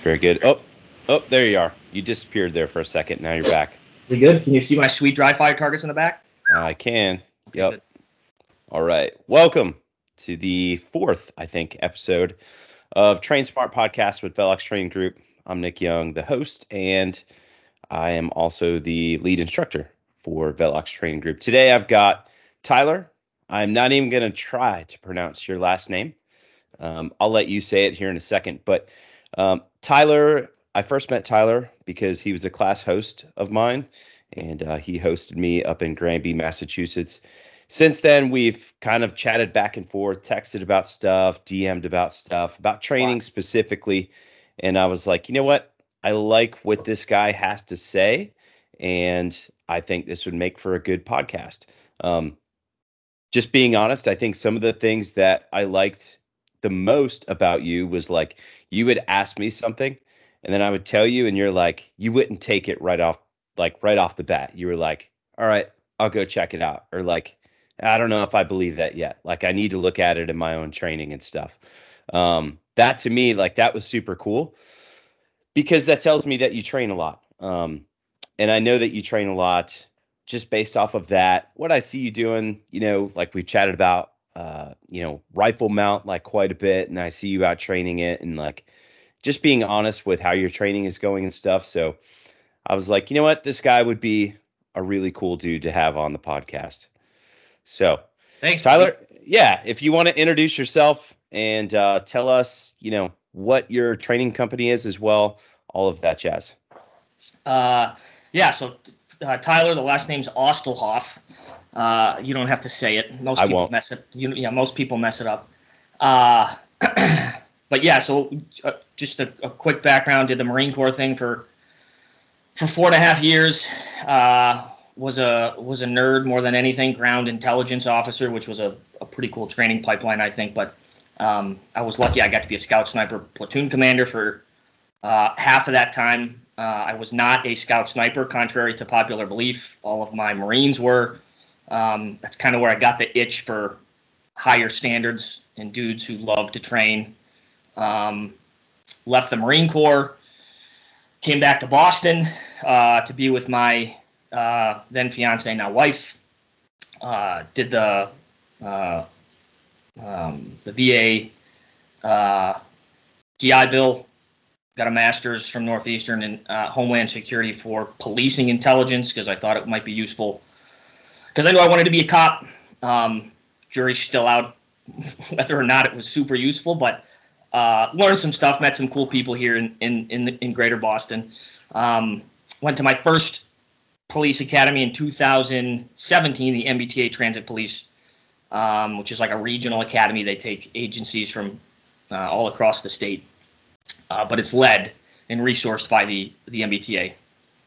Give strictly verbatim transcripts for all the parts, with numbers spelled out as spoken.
Very good. Oh, oh, there you are. You disappeared there for a second. Now you're back. We good? Can you see my sweet dry fire targets in the back? I can. Okay, Yep. good. All right. Welcome to the fourth, I think, episode of Train Smart Podcast with Velox Training Group. I'm Nick Young, the host, and I am also the lead instructor for Velox Training Group. Today I've got Tyler. I'm not even going to try to pronounce your last name. Um, I'll let you say it here in a second. But um, Tyler, I first met Tyler because he was a class host of mine, and uh, he hosted me up in Granby, Massachusetts. Since then, we've kind of chatted back and forth, texted about stuff, D M'd about stuff, about training specifically. And I was like, you know what? I like what this guy has to say, and I think this would make for a good podcast. Um, just being honest, I think some of the things that I liked the most about you was like you would ask me something, and then I would tell you, and you're like, you wouldn't take it right off, like right off the bat. You were like, all right, I'll go check it out. Or like, I don't know if I believe that yet. Like, I need to look at it in my own training and stuff. Um, that to me, like, that was super cool because that tells me that you train a lot. Um, and I know that you train a lot just based off of that. What I see you doing, you know, like we've chatted about, uh, you know, rifle mount like quite a bit. And I see you out training it and like just being honest with how your training is going and stuff. So I was like, you know what? This guy would be a really cool dude to have on the podcast. So Thanks, Tyler, buddy. yeah, if you want to introduce yourself and uh, tell us, you know, what your training company is as well, all of that jazz. Uh, yeah, so uh, Tyler, the last name's Ostelhoff. Uh, you don't have to say it. Most I people won't. mess it. You, yeah, most people mess it up. Uh, but yeah, so uh, just a, a quick background. Did the Marine Corps thing for for four and a half years. Uh, was a was a nerd more than anything. Ground intelligence officer, which was a, a pretty cool training pipeline, I think. But um, I was lucky. I got to be a scout sniper platoon commander for uh, half of that time. Uh, I was not a scout sniper, contrary to popular belief. All of my Marines were. Um, that's kind of where I got the itch for higher standards and dudes who love to train. Um, left the Marine Corps, came back to Boston uh, to be with my uh, then fiance, now wife. Uh, did the uh, um, the V A uh, G I Bill. Got a master's from Northeastern in uh, Homeland Security for policing intelligence because I thought it might be useful. Because I knew I wanted to be a cop. Um, jury's still out whether or not it was super useful, but uh, learned some stuff, met some cool people here in in in, in Greater Boston. Um, went to my first police academy in two thousand seventeen, the M B T A Transit Police, um, which is like a regional academy. They take agencies from uh, all across the state. Uh, but it's led and resourced by the, the M B T A.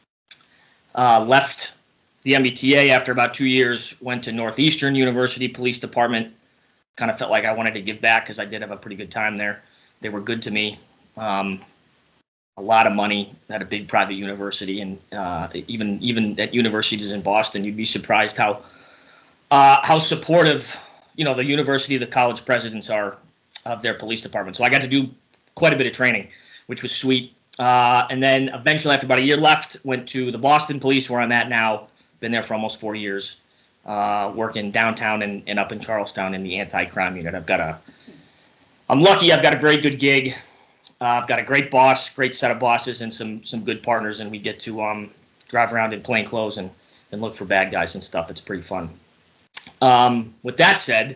Uh, left the M B T A after about two years, went to Northeastern University Police Department. Kind of felt like I wanted to give back because I did have a pretty good time there. They were good to me. Um, a lot of money at a big private university. And uh, even even at universities in Boston, you'd be surprised how uh, how supportive, you know, the university, the college presidents are of their police department. So I got to do quite a bit of training, which was sweet. Uh, and then eventually, after about a year left, went to the Boston Police, where I'm at now. Been there for almost four years, uh, working downtown and, and up in Charlestown in the anti-crime unit. I've got a, I'm lucky. I've got a very good gig. Uh, I've got a great boss, great set of bosses, and some some good partners. And we get to um, drive around in plain clothes and and look for bad guys and stuff. It's pretty fun. Um, with that said,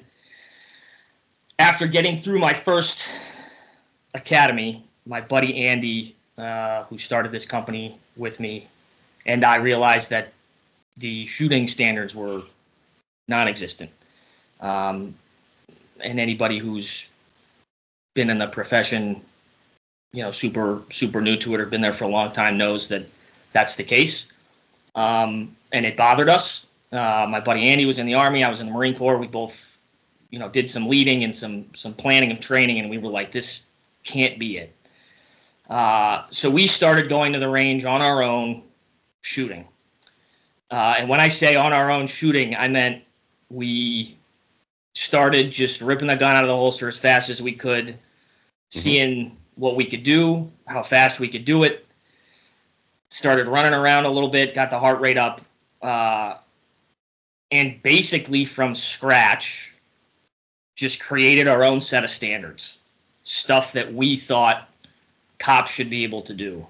after getting through my first academy, my buddy Andy, uh, who started this company with me, and I realized that the shooting standards were non-existent. Um, and anybody who's been in the profession, you know, super, super new to it or been there for a long time knows that that's the case. Um, and it bothered us. Uh, my buddy Andy was in the Army. I was in the Marine Corps. We both, you know, did some leading and some some planning of training, and we were like, this can't be it. Uh, so we started going to the range on our own, shooting. Uh, and when I say on our own shooting, I meant we started just ripping the gun out of the holster as fast as we could, seeing what we could do, how fast we could do it. Started running around a little bit, got the heart rate up, uh, and basically from scratch, just created our own set of standards, stuff that we thought cops should be able to do.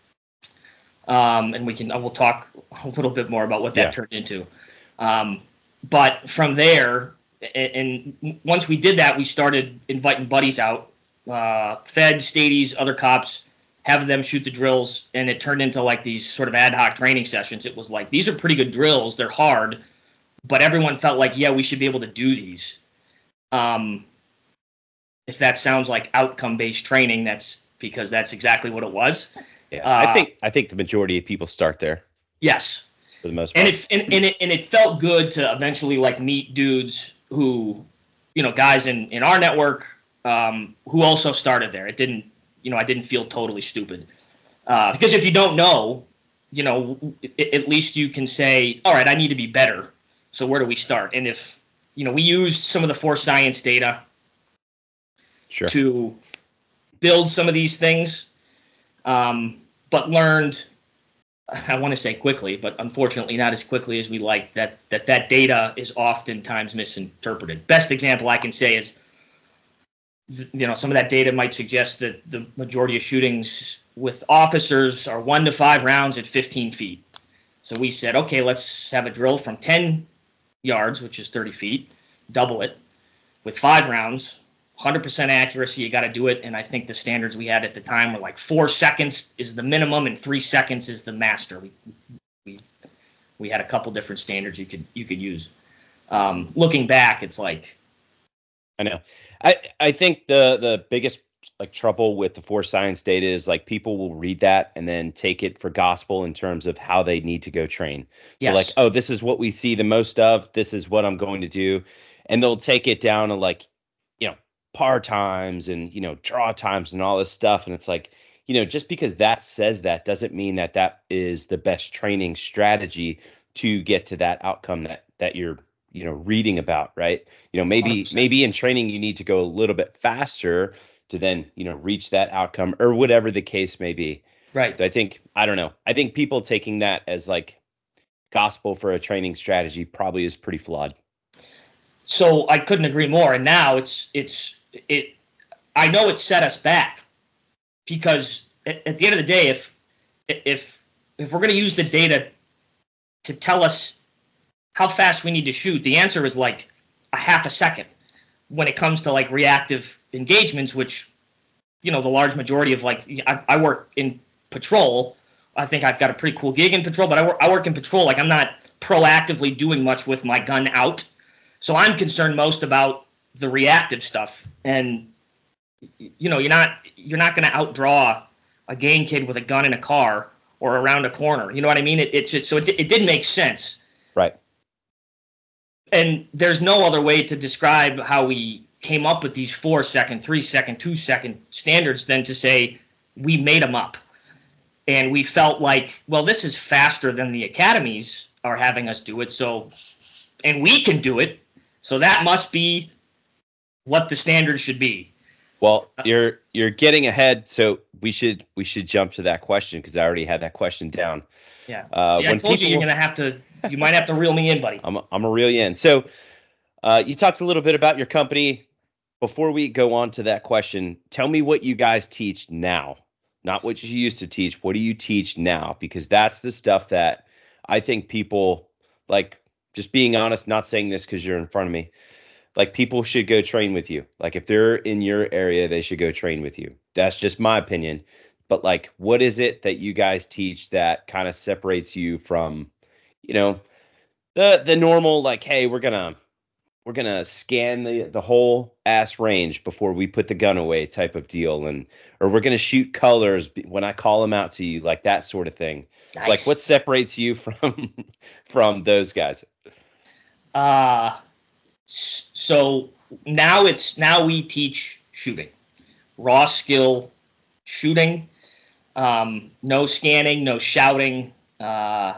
Um, and we can we'll talk a little bit more about what that yeah. turned into. Um, but from there, and, and once we did that, we started inviting buddies out, uh, feds, stadies, other cops, having them shoot the drills, and it turned into like these sort of ad hoc training sessions. It was like, these are pretty good drills. They're hard, but everyone felt like, yeah, we should be able to do these. Um, if that sounds like outcome-based training, that's because that's exactly what it was. Yeah, uh, I think I think the majority of people start there. Yes, for the most part. And it and, and it and it felt good to eventually like meet dudes who, you know, guys in in our network um, who also started there. It didn't, you know, I didn't feel totally stupid uh, because if you don't know, you know, it, at least you can say, all right, I need to be better. So where do we start? And if, you know, we used some of the Force Science data sure. to build some of these things, um, but learned, I want to say quickly, but unfortunately not as quickly as we like, that that that data is oftentimes misinterpreted. Best example I can say is, you know, some of that data might suggest that the majority of shootings with officers are one to five rounds at fifteen feet. So we said, okay, let's have a drill from ten yards, which is thirty feet, double it with five rounds, one hundred percent accuracy. You got to do it. And I think the standards we had at the time were like four seconds is the minimum and three seconds is the master. We we we had a couple different standards you could you could use. Um, looking back, it's like, I know. I I think the the biggest like trouble with the Force Science data is like people will read that and then take it for gospel in terms of how they need to go train. So yes. like, oh, this is what we see the most of. This is what I'm going to do, and they'll take it down to like, you know, par times and, you know, draw times and all this stuff. And it's like, you know, just because that says that doesn't mean that that is the best training strategy to get to that outcome that that you're, you know, reading about, right? You know, maybe one hundred percent. Maybe in training you need to go a little bit faster to then, you know, reach that outcome or whatever the case may be. Right. So I think, I don't know. I think people taking that as like gospel for a training strategy probably is pretty flawed. So I couldn't agree more. And now it's it's it. I know it set us back because at, at the end of the day, if if if we're going to use the data to tell us how fast we need to shoot, the answer is like a half a second when it comes to like reactive engagements, which, you know, the large majority of like I, I work in patrol. I think I've got a pretty cool gig in patrol, but I work I work in patrol. Like I'm not proactively doing much with my gun out. So I'm concerned most about the reactive stuff, and you know, you're not you're not going to outdraw a gang kid with a gun in a car or around a corner. You know what I mean? It it, it so it, it didn't make sense, right? And there's no other way to describe how we came up with these four second, three second, two second standards than to say we made them up, and we felt like, well, this is faster than the academies are having us do it, so and we can do it. So that must be what the standard should be. Well, you're you're getting ahead, so we should we should jump to that question because I already had that question down. Yeah. Uh, See, I told you you're gonna have to. You might have to reel me in, buddy. I'm I'm gonna reel you in. So, uh, you talked a little bit about your company. Before we go on to that question, tell me what you guys teach now, not what you used to teach. What do you teach now? Because that's the stuff that I think people like. Just being honest, not saying this because you're in front of me. Like people should go train with you. Like if they're in your area, they should go train with you. That's just my opinion. But like, what is it that you guys teach that kind of separates you from, you know, the the normal like, hey, we're gonna we're gonna scan the the whole ass range before we put the gun away type of deal, and or we're gonna shoot colors when I call them out to you, like that sort of thing. Nice. Like what separates you from from those guys? Uh so now it's now we teach shooting, raw skill shooting, um, no scanning, no shouting, uh,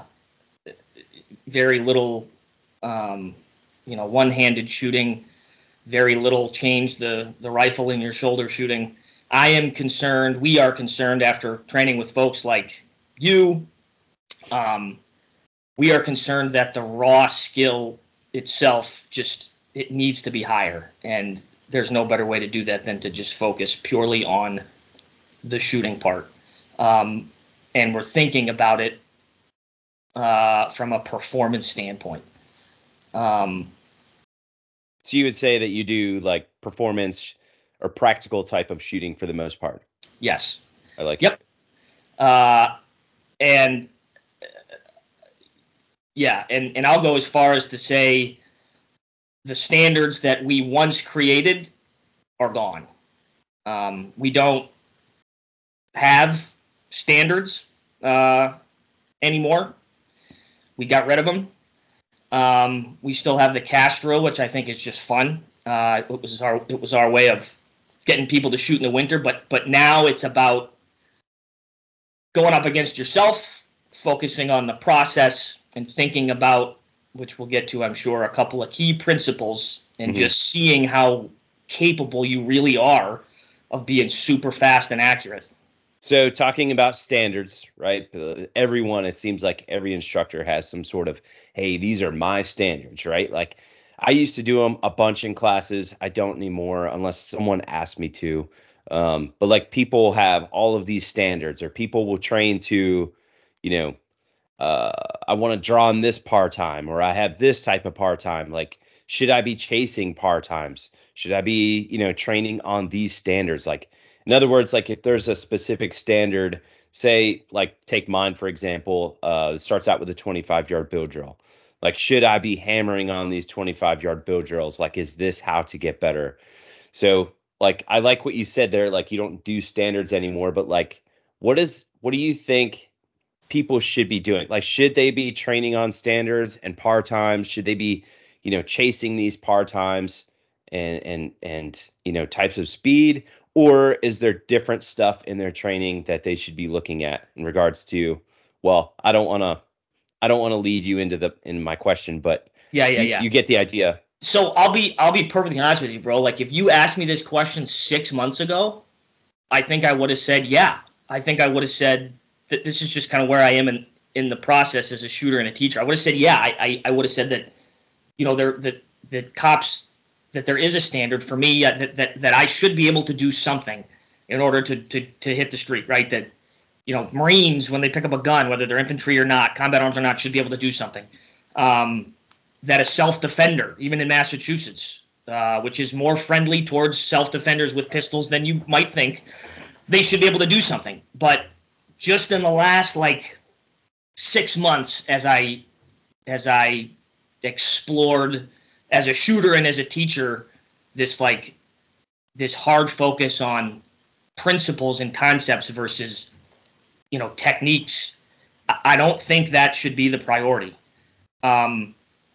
very little, um, you know, one-handed shooting, very little change the the rifle in your shoulder shooting. I am concerned, we are concerned after training with folks like you, um, we are concerned that the raw skill itself just, it needs to be higher. And there's no better way to do that than to just focus purely on the shooting part. Um, and we're thinking about it uh, from a performance standpoint. Um, so you would say that you do like performance or practical type of shooting for the most part? Yes. I like yep. it. Uh, and uh, yeah, and, and I'll go as far as to say the standards that we once created are gone. Um, we don't have standards uh, anymore. We got rid of them. Um, we still have the cast drill, which I think is just fun. Uh, it was our it was our way of getting people to shoot in the winter, but but now it's about going up against yourself, focusing on the process, and thinking about, which we'll get to, I'm sure, a couple of key principles, and mm-hmm. just seeing how capable you really are of being super fast and accurate. So talking about standards, right? Everyone, it seems like every instructor has some sort of, hey, these are my standards, right? Like I used to do them a bunch in classes. I don't anymore unless someone asked me to. Um, but like people have all of these standards, or people will train to, you know, uh, I want to draw on this par time, or I have this type of par time. Like, should I be chasing par times? Should I be, you know, training on these standards? Like, in other words, like if there's a specific standard, say, like take mine, for example, uh, it starts out with a twenty-five yard bill drill. Like, should I be hammering on these twenty-five yard bill drills? Like, is this how to get better? So like, I like what you said there, like you don't do standards anymore, but like, what is, what do you think people should be doing? Like, should they be training on standards and par times? Should they be, you know, chasing these par times and, and, and, you know, types of speed? Or is there different stuff in their training that they should be looking at in regards to, well, I don't want to, I don't want to lead you into the, in my question, but yeah, yeah, you, yeah. you get the idea. So I'll be, I'll be perfectly honest with you, bro. Like if you asked me this question six months ago, I think I would have said, yeah, I think I would have said that this is just kind of where I am in, in the process as a shooter and a teacher. I would have said, yeah, I, I, I would have said that, you know, there, that, that cops, that there is a standard for me, uh, that, that that I should be able to do something in order to, to to hit the street, right? That, you know, Marines, when they pick up a gun, whether they're infantry or not, combat arms or not, should be able to do something. Um, that a self-defender, even in Massachusetts, uh, which is more friendly towards self-defenders with pistols than you might think, they should be able to do something. But just in the last, like, six months as I as I explored as a shooter and as a teacher, this like this hard focus on principles and concepts versus, you know, techniques, I don't think that should be the priority. Um,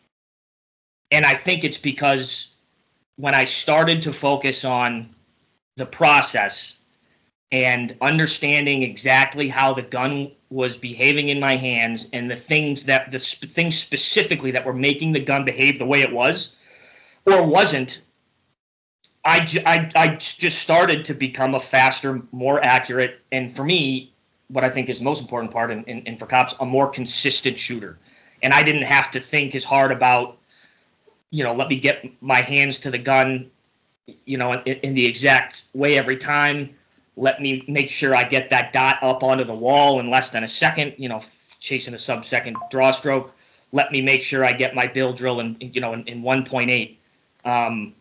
and I think it's because when I started to focus on the process and understanding exactly how the gun was behaving in my hands and the things that the sp- things specifically that were making the gun behave the way it was or wasn't, I, I, I just started to become a faster, more accurate, and for me, what I think is the most important part, and, and, and for cops, a more consistent shooter. And I didn't have to think as hard about, you know, let me get my hands to the gun, you know, in, in the exact way every time. Let me make sure I get that dot up onto the wall in less than a second, you know, chasing a sub-second draw stroke. Let me make sure I get my bill drill in, you know, in, in one point eight. Um,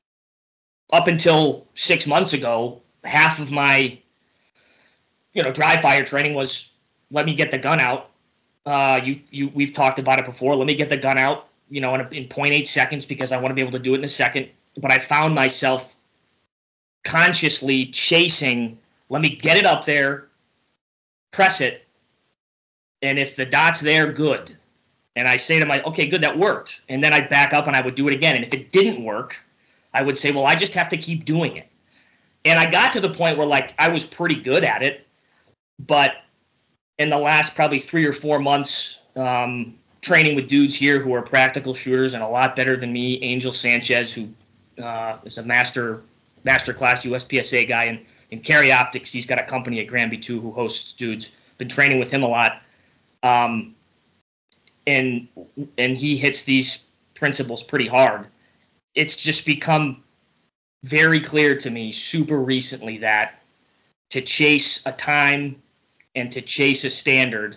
up until six months ago, half of my, you know, dry fire training was let me get the gun out. Uh, you, you, we've talked about it before. Let me get the gun out, you know, in, a, in point eight seconds because I want to be able to do it in a second. But I found myself consciously chasing, let me get it up there, press it, and if the dot's there, good. And I say to my, okay, good, that worked. And then I'd back up and I would do it again. And if it didn't work, I would say, well, I just have to keep doing it. And I got to the point where, like, I was pretty good at it. But in the last probably three or four months, um, training with dudes here who are practical shooters and a lot better than me, Angel Sanchez, who uh, is a master master class U S P S A guy, and and Carry Optics, he's got a company at Granby too who hosts dudes. Been training with him a lot, um, and and he hits these principles pretty hard. It's just become very clear to me super recently that to chase a time and to chase a standard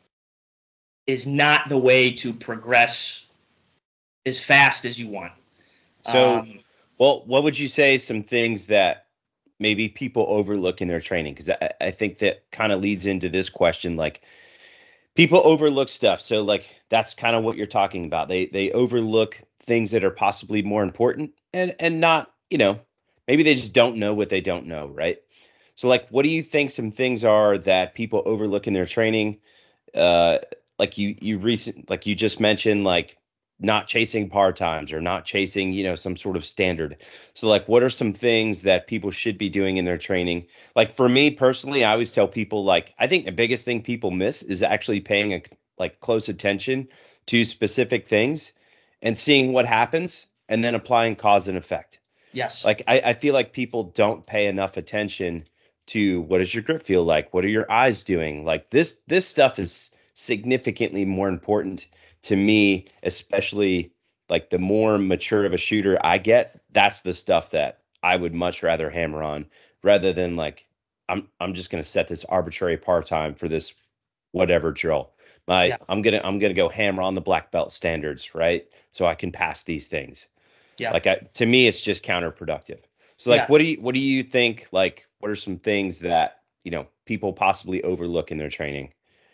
is not the way to progress as fast as you want. So, um, well, what would you say some things that maybe people overlook in their training? Because I, I think that kind of leads into this question. Like, people overlook stuff. So, like, that's kind of what you're talking about. They they overlook things that are possibly more important, and and not, you know, maybe they just don't know what they don't know, right? So, like, what do you think some things are that people overlook in their training? Uh, like you you recent like you just mentioned, like not chasing par times or not chasing, you know, some sort of standard. So, like, what are some things that people should be doing in their training? Like, for me personally, I always tell people, like, I think the biggest thing people miss is actually paying a like close attention to specific things and seeing what happens and then applying cause and effect. yes. Like, I, I feel like people don't pay enough attention to what does your grip feel like? What are your eyes doing? Like, this this stuff is significantly more important to me, especially like the more mature of a shooter I get. That's the stuff that I would much rather hammer on rather than like I'm I'm just gonna set this arbitrary par time for this whatever drill. My Yeah. I'm gonna I'm gonna go hammer on the black belt standards, right? So I can pass these things. Yeah. Like, I, to me, it's just counterproductive. So, like, Yeah. what do you what do you think? Like, what are some things that, you know, people possibly overlook in their training?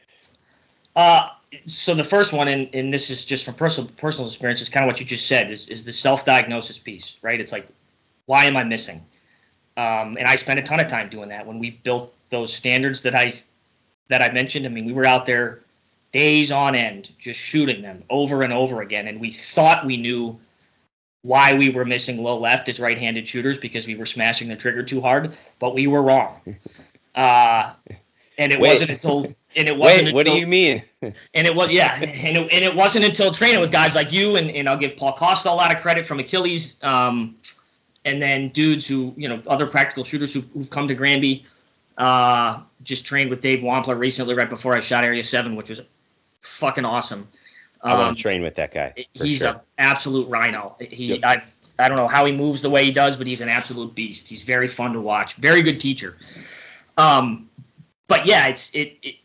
Uh, so the first one, and, and this is just from personal personal experience, is kind of what you just said, is, is the self-diagnosis piece, right? It's like, why am I missing? Um, and I spent a ton of time doing that when we built those standards that I that I mentioned. I mean, we were out there days on end just shooting them over and over again, and we thought we knew why we were missing low left as right-handed shooters because we were smashing the trigger too hard, but we were wrong. Uh, and it Wait. wasn't until and it wasn't Wait, what do until, you mean? and it was yeah, and it, and it wasn't until training with guys like you, and, and I'll give Paul Costa a lot of credit from Achilles, um, and then dudes who, you know, other practical shooters who've, who've come to Granby. Uh, just trained with Dave Wampler recently, right before I shot Area Seven, which was fucking awesome. I want Um, to train with that guy. he's sure. an absolute rhino. He, Yep. I've, I don't know how he moves the way he does, but he's an absolute beast. He's very fun to watch. Very good teacher. Um, but yeah, it's it, it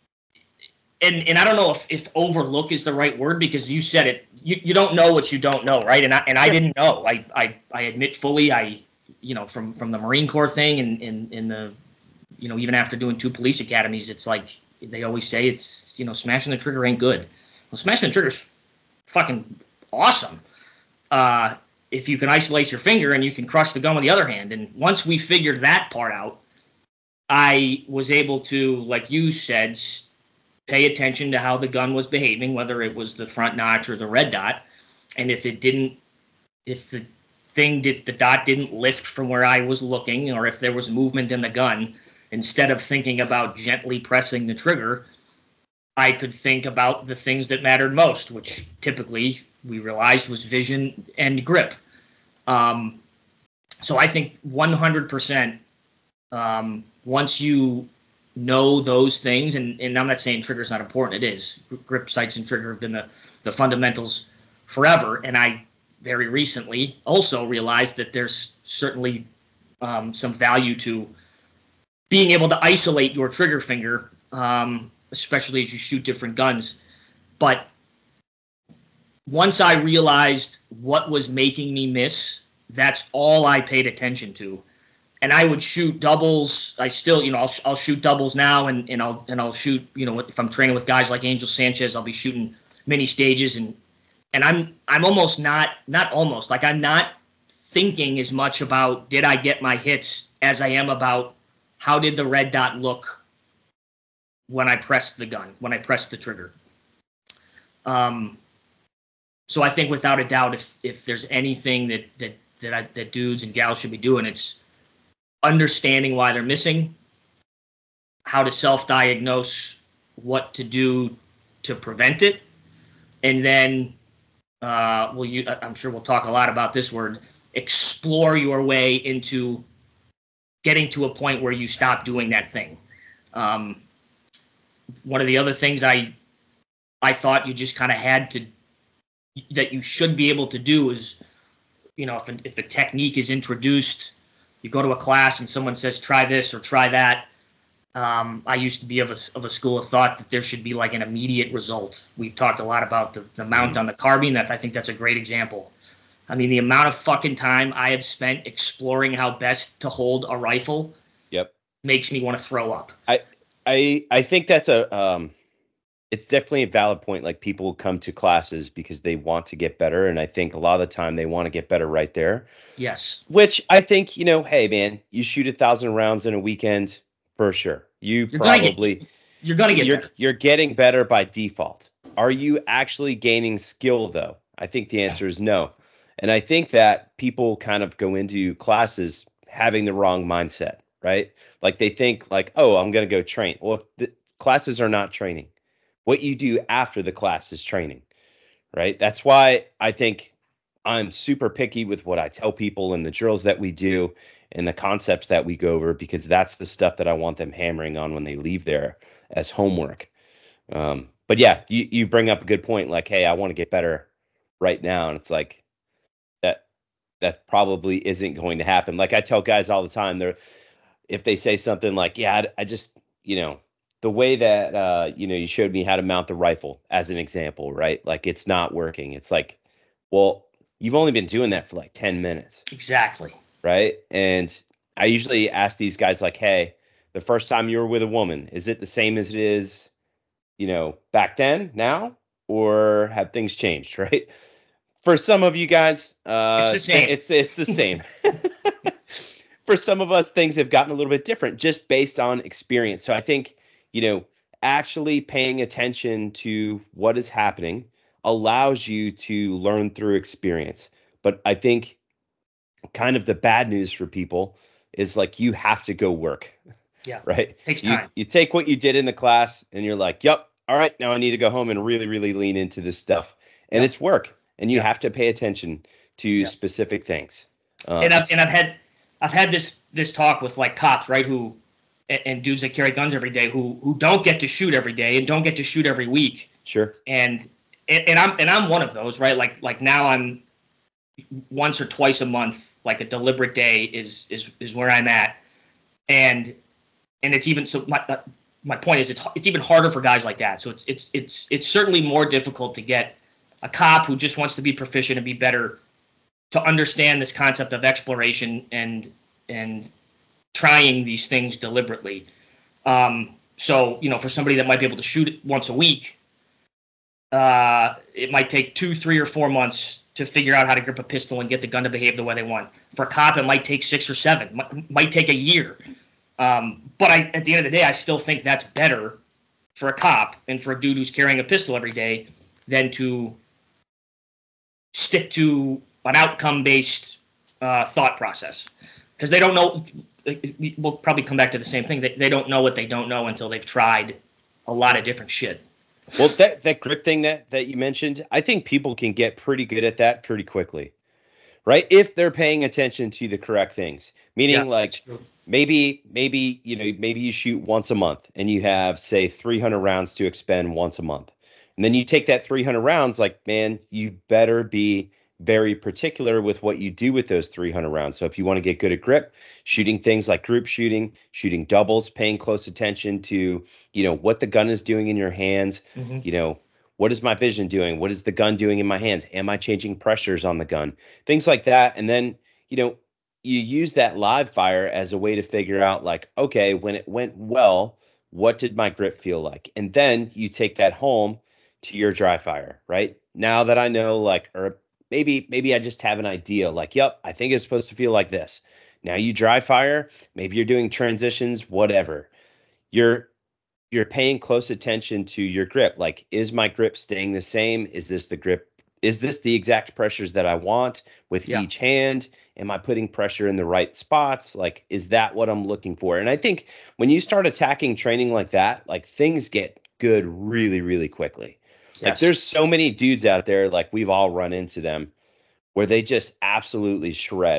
and and I don't know if, if overlook is the right word, because you said it. You, you don't know what you don't know, right? And I and I didn't know. I I, I admit fully. I you know from from the Marine Corps thing and in in the you know even after doing two police academies, it's like they always say it's you know smashing the trigger ain't good. Well, smashing the trigger's fucking awesome. Uh, if you can isolate your finger and you can crush the gun with the other hand. And once we figured that part out, I was able to, like you said, pay attention to how the gun was behaving, whether it was the front notch or the red dot. And if it didn't, if the thing did, the dot didn't lift from where I was looking, or if there was movement in the gun, instead of thinking about gently pressing the trigger, I could think about the things that mattered most, which typically we realized was vision and grip. Um, so I think one hundred percent um, once you know those things, and, and I'm not saying trigger's not important, it is. Grip, sights, and trigger have been the, the fundamentals forever, and I very recently also realized that there's certainly um, some value to being able to isolate your trigger finger, um, especially as you shoot different guns. But once I realized what was making me miss, that's all I paid attention to. And I would shoot doubles. I still, you know, I'll, I'll shoot doubles now, and, and I'll and I'll shoot, you know, if I'm training with guys like Angel Sanchez, I'll be shooting mini stages, and and I'm I'm almost not not almost like I'm not thinking as much about did I get my hits as I am about how did the red dot look when I pressed the gun, when I pressed the trigger. Um, so I think without a doubt, if if there's anything that that that I, that dudes and gals should be doing, it's understanding why they're missing, how to self-diagnose, what to do to prevent it, and then uh, well, you I'm sure we'll talk a lot about this word, explore your way into getting to a point where you stop doing that thing. Um, one of the other things I I thought you just kind of had to, that you should be able to do is, you know, if a, if a technique is introduced, you go to a class and someone says, try this or try that. Um, I used to be of a, of a school of thought that there should be like an immediate result. We've talked a lot about the, the mount mm-hmm. on the carbine. That I think that's a great example. I mean, the amount of fucking time I have spent exploring how best to hold a rifle yep. makes me want to throw up. I, I, I think that's a, um, it's definitely a valid point. Like, people come to classes because they want to get better. And I think a lot of the time they want to get better right there. Yes. Which I think, you know, hey man, you shoot a thousand rounds in a weekend for sure. You you're probably, gonna get, you're going to get you're, better. You're getting better by default. Are you actually gaining skill though? I think the answer is no. And I think that people kind of go into classes having the wrong mindset, right? Like they think like, oh, I'm going to go train. Well, the classes are not training. What you do after the class is training, right? That's why I think I'm super picky with what I tell people and the drills that we do and the concepts that we go over, because that's the stuff that I want them hammering on when they leave there as homework. Um, but yeah, you, you bring up a good point. Like, hey, I want to get better right now. And it's like, that, that probably isn't going to happen. Like I tell guys all the time, they're, if they say something like, yeah, I, I just, you know, the way that, uh, you know, you showed me how to mount the rifle as an example, right? Like it's not working. It's like, well, you've only been doing that for like ten minutes. Exactly. Right. And I usually ask these guys like, hey, the first time you were with a woman, is it the same as it is, you know, back then now, or have things changed? Right. For some of you guys, uh, it's the same. It's, it's the same. For some of us, things have gotten a little bit different just based on experience. So I think, you know, actually paying attention to what is happening allows you to learn through experience. But I think kind of the bad news for people is like, you have to go work. Yeah. Right. Takes you, time. You take what you did in the class and you're like, yep. All right. Now I need to go home and really, really lean into this stuff. And yep. It's work. And you yep. have to pay attention to yep. specific things. Uh, and I've, and I've had, I've had this, this talk with like cops, right. Who, and, and dudes that carry guns every day who, who don't get to shoot every day and don't get to shoot every week. Sure. And, and, and I'm, and I'm one of those, right. Like, like now I'm once or twice a month, like a deliberate day is, is, is where I'm at. And, and it's even, so my, my point is it's, it's even harder for guys like that. So it's, it's, it's, it's certainly more difficult to get a cop who just wants to be proficient and be better to understand this concept of exploration and, and trying these things deliberately. Um, so, you know, for somebody that might be able to shoot it once a week, uh, it might take two, three or four months to figure out how to grip a pistol and get the gun to behave the way they want. For a cop, it might take six or seven, might, might take a year. Um, but I, at the end of the day, I still think that's better for a cop and for a dude who's carrying a pistol every day than to stick to an outcome-based uh, thought process. Because they don't know, we'll probably come back to the same thing, they, they don't know what they don't know until they've tried a lot of different shit. Well, that, that grip thing that, that you mentioned, I think people can get pretty good at that pretty quickly, right? If they're paying attention to the correct things, meaning yeah, like maybe, maybe, you know, maybe you shoot once a month and you have, say, three hundred rounds to expend once a month. And then you take that three hundred rounds, like, man, you better be very particular with what you do with those three hundred rounds. So if you want to get good at grip, shooting things like group shooting, shooting doubles, paying close attention to, you know, what the gun is doing in your hands, mm-hmm. you know, what is my vision doing? What is the gun doing in my hands? Am I changing pressures on the gun? Things like that. And then, you know, you use that live fire as a way to figure out like, okay, when it went well, what did my grip feel like? And then you take that home to your dry fire, right? Now that I know, like, or maybe, maybe I just have an idea like, yep, I think it's supposed to feel like this. Now you dry fire, maybe you're doing transitions, whatever. You're, you're paying close attention to your grip. Like, is my grip staying the same? Is this the grip? Is this the exact pressures that I want with yeah. each hand? Am I putting pressure in the right spots? Like, is that what I'm looking for? And I think when you start attacking training like that, like things get good really, really quickly. Yes. Like there's so many dudes out there, like we've all run into them, where they just absolutely shred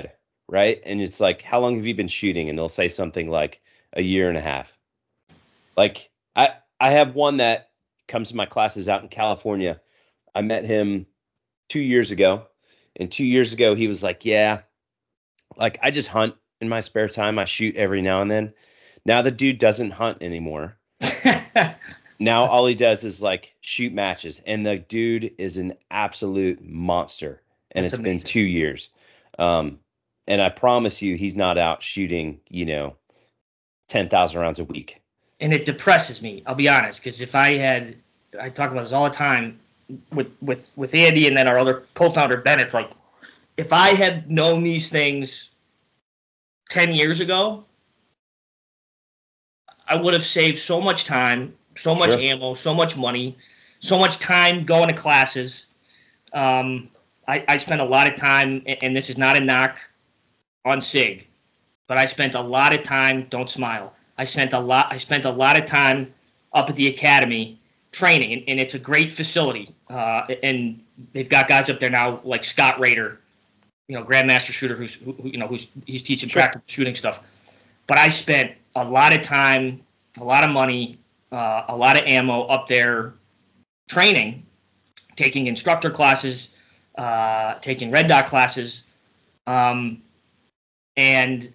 right? And it's like, how long have you been shooting? And they'll say something like a year and a half. Like I, I have one that comes to my classes out in California. I met him two years ago, and two years ago he was like, yeah, like I just hunt in my spare time. I shoot every now and then. Now the dude doesn't hunt anymore. Now all he does is like shoot matches, and the dude is an absolute monster. And That's it's amazing. been two years. Um, and I promise you, he's not out shooting, you know, ten thousand rounds a week. And it depresses me, I'll be honest, because if I had, I talk about this all the time with, with, with Andy and then our other co-founder, Ben, it's like, if I had known these things ten years ago, I would have saved so much time, so much Sure. ammo, so much money, so much time going to classes. Um, I, I spent a lot of time, and this is not a knock on SIG, but I spent a lot of time, don't smile, I spent a lot I spent a lot of time up at the academy training, and, and it's a great facility. Uh, and they've got guys up there now like Scott Rader, you know, grandmaster shooter who's who, you know who's he's teaching Sure. practical shooting stuff. But I spent a lot of time, a lot of money, uh, a lot of ammo up there training, taking instructor classes, uh, taking red dot classes, um, and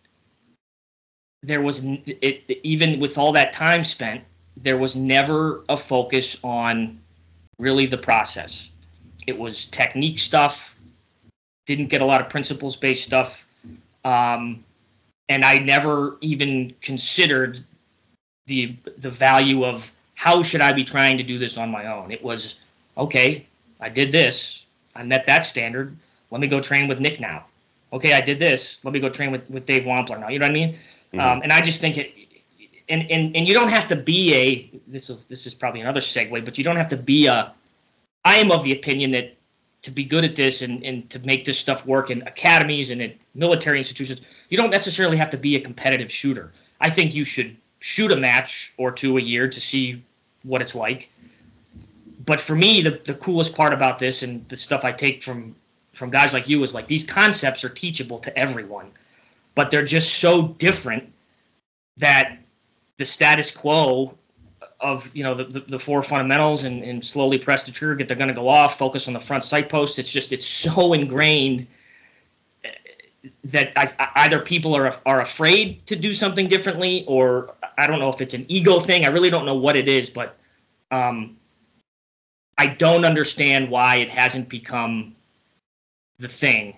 there was it, it, even with all that time spent, there was never a focus on really the process. It was technique stuff, didn't get a lot of principles based stuff, um, and I never even considered the the value of how should I be trying to do this on my own. It was, okay, I did this, I met that standard, let me go train with Nick now. Okay, I did this, let me go train with, with Dave Wampler now. You know what I mean? Mm-hmm. Um, and I just think it, and, and and you don't have to be a, this is this is probably another segue, but you don't have to be a, I am of the opinion that to be good at this and, and to make this stuff work in academies and at military institutions, you don't necessarily have to be a competitive shooter. I think you should shoot a match or two a year to see what it's like. But for me, the, the coolest part about this and the stuff I take from from guys like you is like these concepts are teachable to everyone, but they're just so different that the status quo of, you know, the, the, the four fundamentals and, and slowly press the trigger, get they're going to go off, focus on the front sight post. It's just, it's so ingrained that I, either people are are afraid to do something differently, or I don't know if it's an ego thing. I really don't know what it is, but um, I don't understand why it hasn't become the thing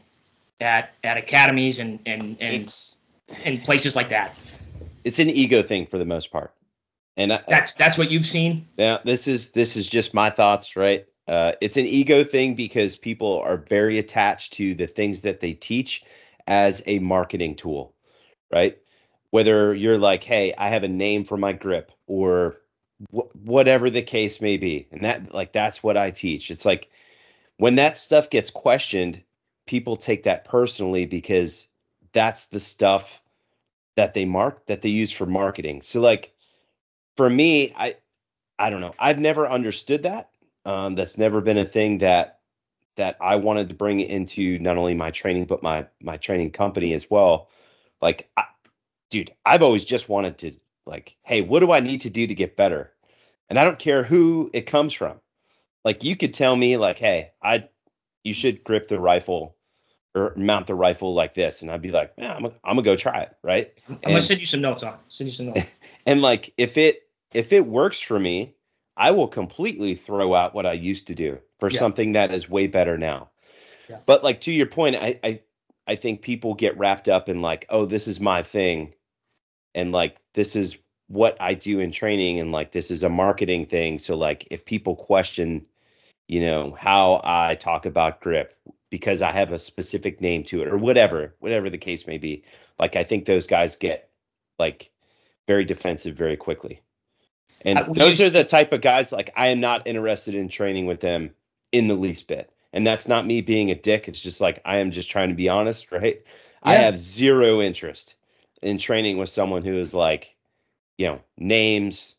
at at academies and and and, It's, and places like that. it's an ego thing for the most part. And I, That's that's what you've seen. yeah, this is this is just my thoughts, right? Uh, it's an ego thing because people are very attached to the things that they teach as a marketing tool, right? Whether you're like, hey, I have a name for my grip, or wh- whatever the case may be, and that like that's what I teach. It's like when that stuff gets questioned, people take that personally because that's the stuff that they mark that they use for marketing. So like for me, I I don't know. I've never understood that. Um, that's never been a thing that that I wanted to bring into not only my training but my my training company as well. Like, I, dude, I've always just wanted to like, hey, what do I need to do to get better? And I don't care who it comes from. Like, you could tell me like, hey, I you should grip the rifle or mount the rifle like this, and I'd be like, yeah, I'm gonna, I'm gonna go try it, right? I'm And gonna send you some notes on it. Send you some notes. and like if it if it works for me, I will completely throw out what I used to do for Yeah. something that is way better now. Yeah. But like to your point, I, I I think people get wrapped up in like, oh, this is my thing, and like this is what I do in training, and like this is a marketing thing. So like if people question, you know, how I talk about grip because I have a specific name to it or whatever, whatever the case may be, like I think those guys get like very defensive very quickly. And I- we those used- are the type of guys like I am not interested in training with them in the least bit. And that's not me being a dick. It's just like I am just trying to be honest, right? I Yeah. have zero interest in training with someone who is like, you know, names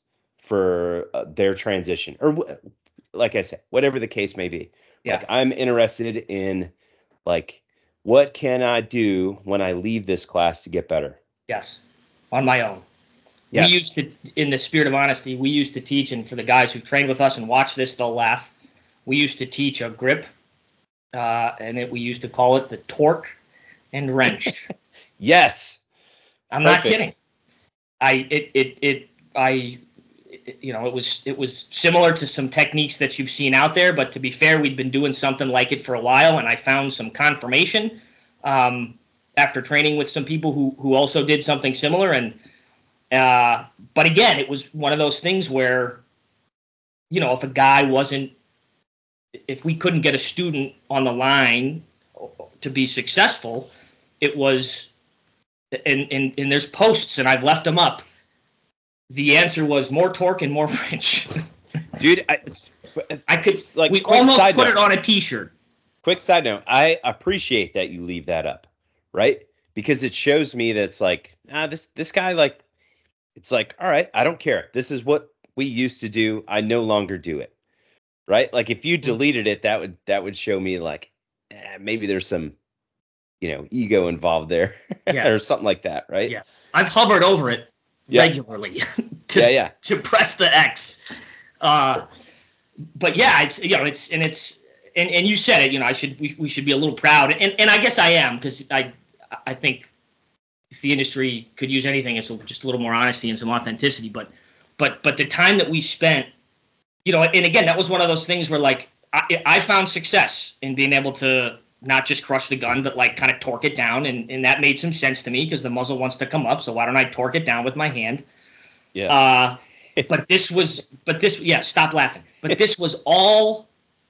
for uh, their transition or wh- like I said, whatever the case may be. Yeah. Like I'm interested in like what can I do when I leave this class to get better? Yes, on my own. Yes. We used to, in the spirit of honesty, we used to teach, and for the guys who've trained with us and watch this, they'll laugh. We used to teach a grip, uh, and it, we used to call it the torque and wrench. Yes. I'm Perfect. not kidding. I it it it I it, you know it was it was similar to some techniques that you've seen out there, but to be fair, we'd been doing something like it for a while, and I found some confirmation um, after training with some people who who also did something similar. And uh, but again, it was one of those things where, you know, if a guy wasn't, if we couldn't get a student on the line to be successful, it was. And, and and there's posts, and I've left them up. The answer was more torque and more wrench. Dude, I, I could like we quick almost side put note. it on a T-shirt. Quick side note, I appreciate that you leave that up, right? Because it shows me that it's like, ah, this this guy, like, it's like, all right, I don't care. This is what we used to do. I no longer do it, right? Like, if you deleted it, that would that would show me like, eh, maybe there's some, you know, ego involved there, Yeah. or something like that, right? Yeah, I've hovered over it Yeah. regularly to Yeah, yeah. to press the X. Uh, but yeah, it's you know it's and it's and, and you said it. You know, I should we, we should be a little proud, and and I guess I am, because I I think if the industry could use anything, it's just a little more honesty and some authenticity. But but but the time that we spent, you know, and again, that was one of those things where like I, I found success in being able to not just crush the gun, but like kind of torque it down. And, and that made some sense to me because the muzzle wants to come up. So why don't I torque it down with my hand? Yeah. Uh, but this was, but this, yeah, stop laughing. But this was all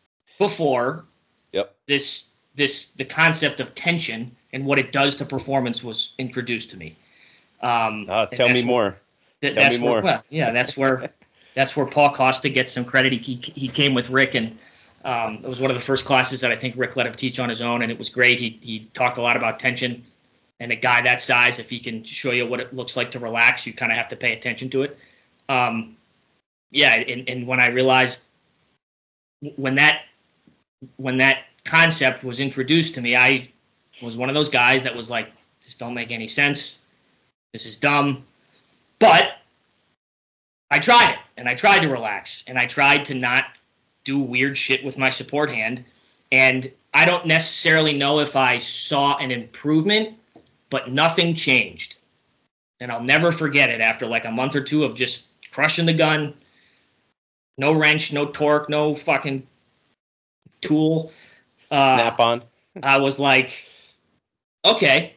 before Yep. this, this, the concept of tension and what it does to performance was introduced to me. Um, Uh, tell me where, more. that, tell that's me where, more. Well, yeah, that's where, that's where Paul Costa gets some credit. He, he came with Rick, and Um, it was one of the first classes that I think Rick let him teach on his own, and it was great. He he talked a lot about tension, and a guy that size, if he can show you what it looks like to relax, you kind of have to pay attention to it. Um, yeah, and, and when I realized when that when that concept was introduced to me, I was one of those guys that was like, "This don't make any sense. This is dumb," but I tried it, and I tried to relax, and I tried to not do weird shit with my support hand. And I don't necessarily know if I saw an improvement, but nothing changed. And I'll never forget it after like a month or two of just crushing the gun. No wrench, no torque, no fucking tool. Uh, Snap on. I was like, okay,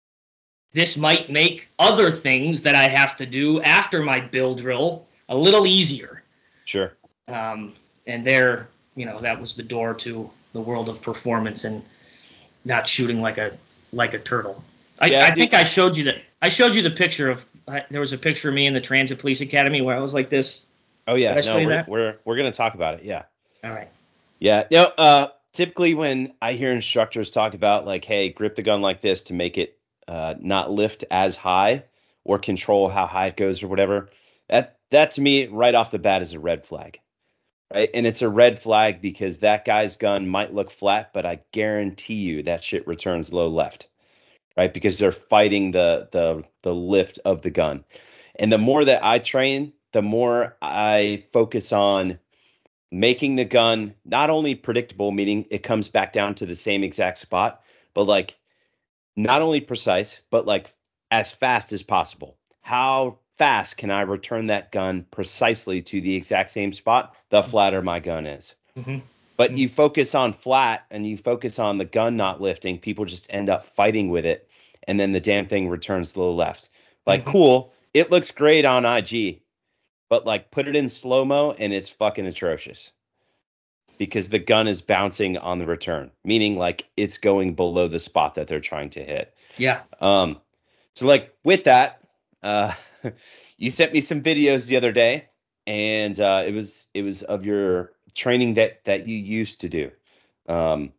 this might make other things that I have to do after my bill drill a little easier. Sure. Um, And there, you know, that was the door to the world of performance and not shooting like a like a turtle. I, Yeah, I dude. think I showed you that. I showed you the picture of. Uh, there was a picture of me in the Transit Police Academy where I was like this. Oh yeah. Did I show No, you we're, that? we're we're gonna talk about it. Yeah. All right. Yeah. No. Uh, typically, when I hear instructors talk about like, "Hey, grip the gun like this to make it uh, not lift as high or control how high it goes or whatever," that that to me right off the bat is a red flag. Right. And it's a red flag because that guy's gun might look flat, but I guarantee you that shit returns low left. Right. Because they're fighting the the the lift of the gun. And the more that I train, the more I focus on making the gun not only predictable, meaning it comes back down to the same exact spot, but like not only precise, but like as fast as possible. How fast can I return that gun precisely to the exact same spot? The flatter my gun is. Mm-hmm. But Mhm. you focus on flat and you focus on the gun not lifting, people just end up fighting with it. And then the damn thing returns to the left. Like, Mhm. cool. It looks great on I G, but like put it in slow mo and it's fucking atrocious because the gun is bouncing on the return, meaning like it's going below the spot that they're trying to hit. Yeah. Um, so like with that, uh, you sent me some videos the other day, and uh, it was it was of your training that that you used to do. Um,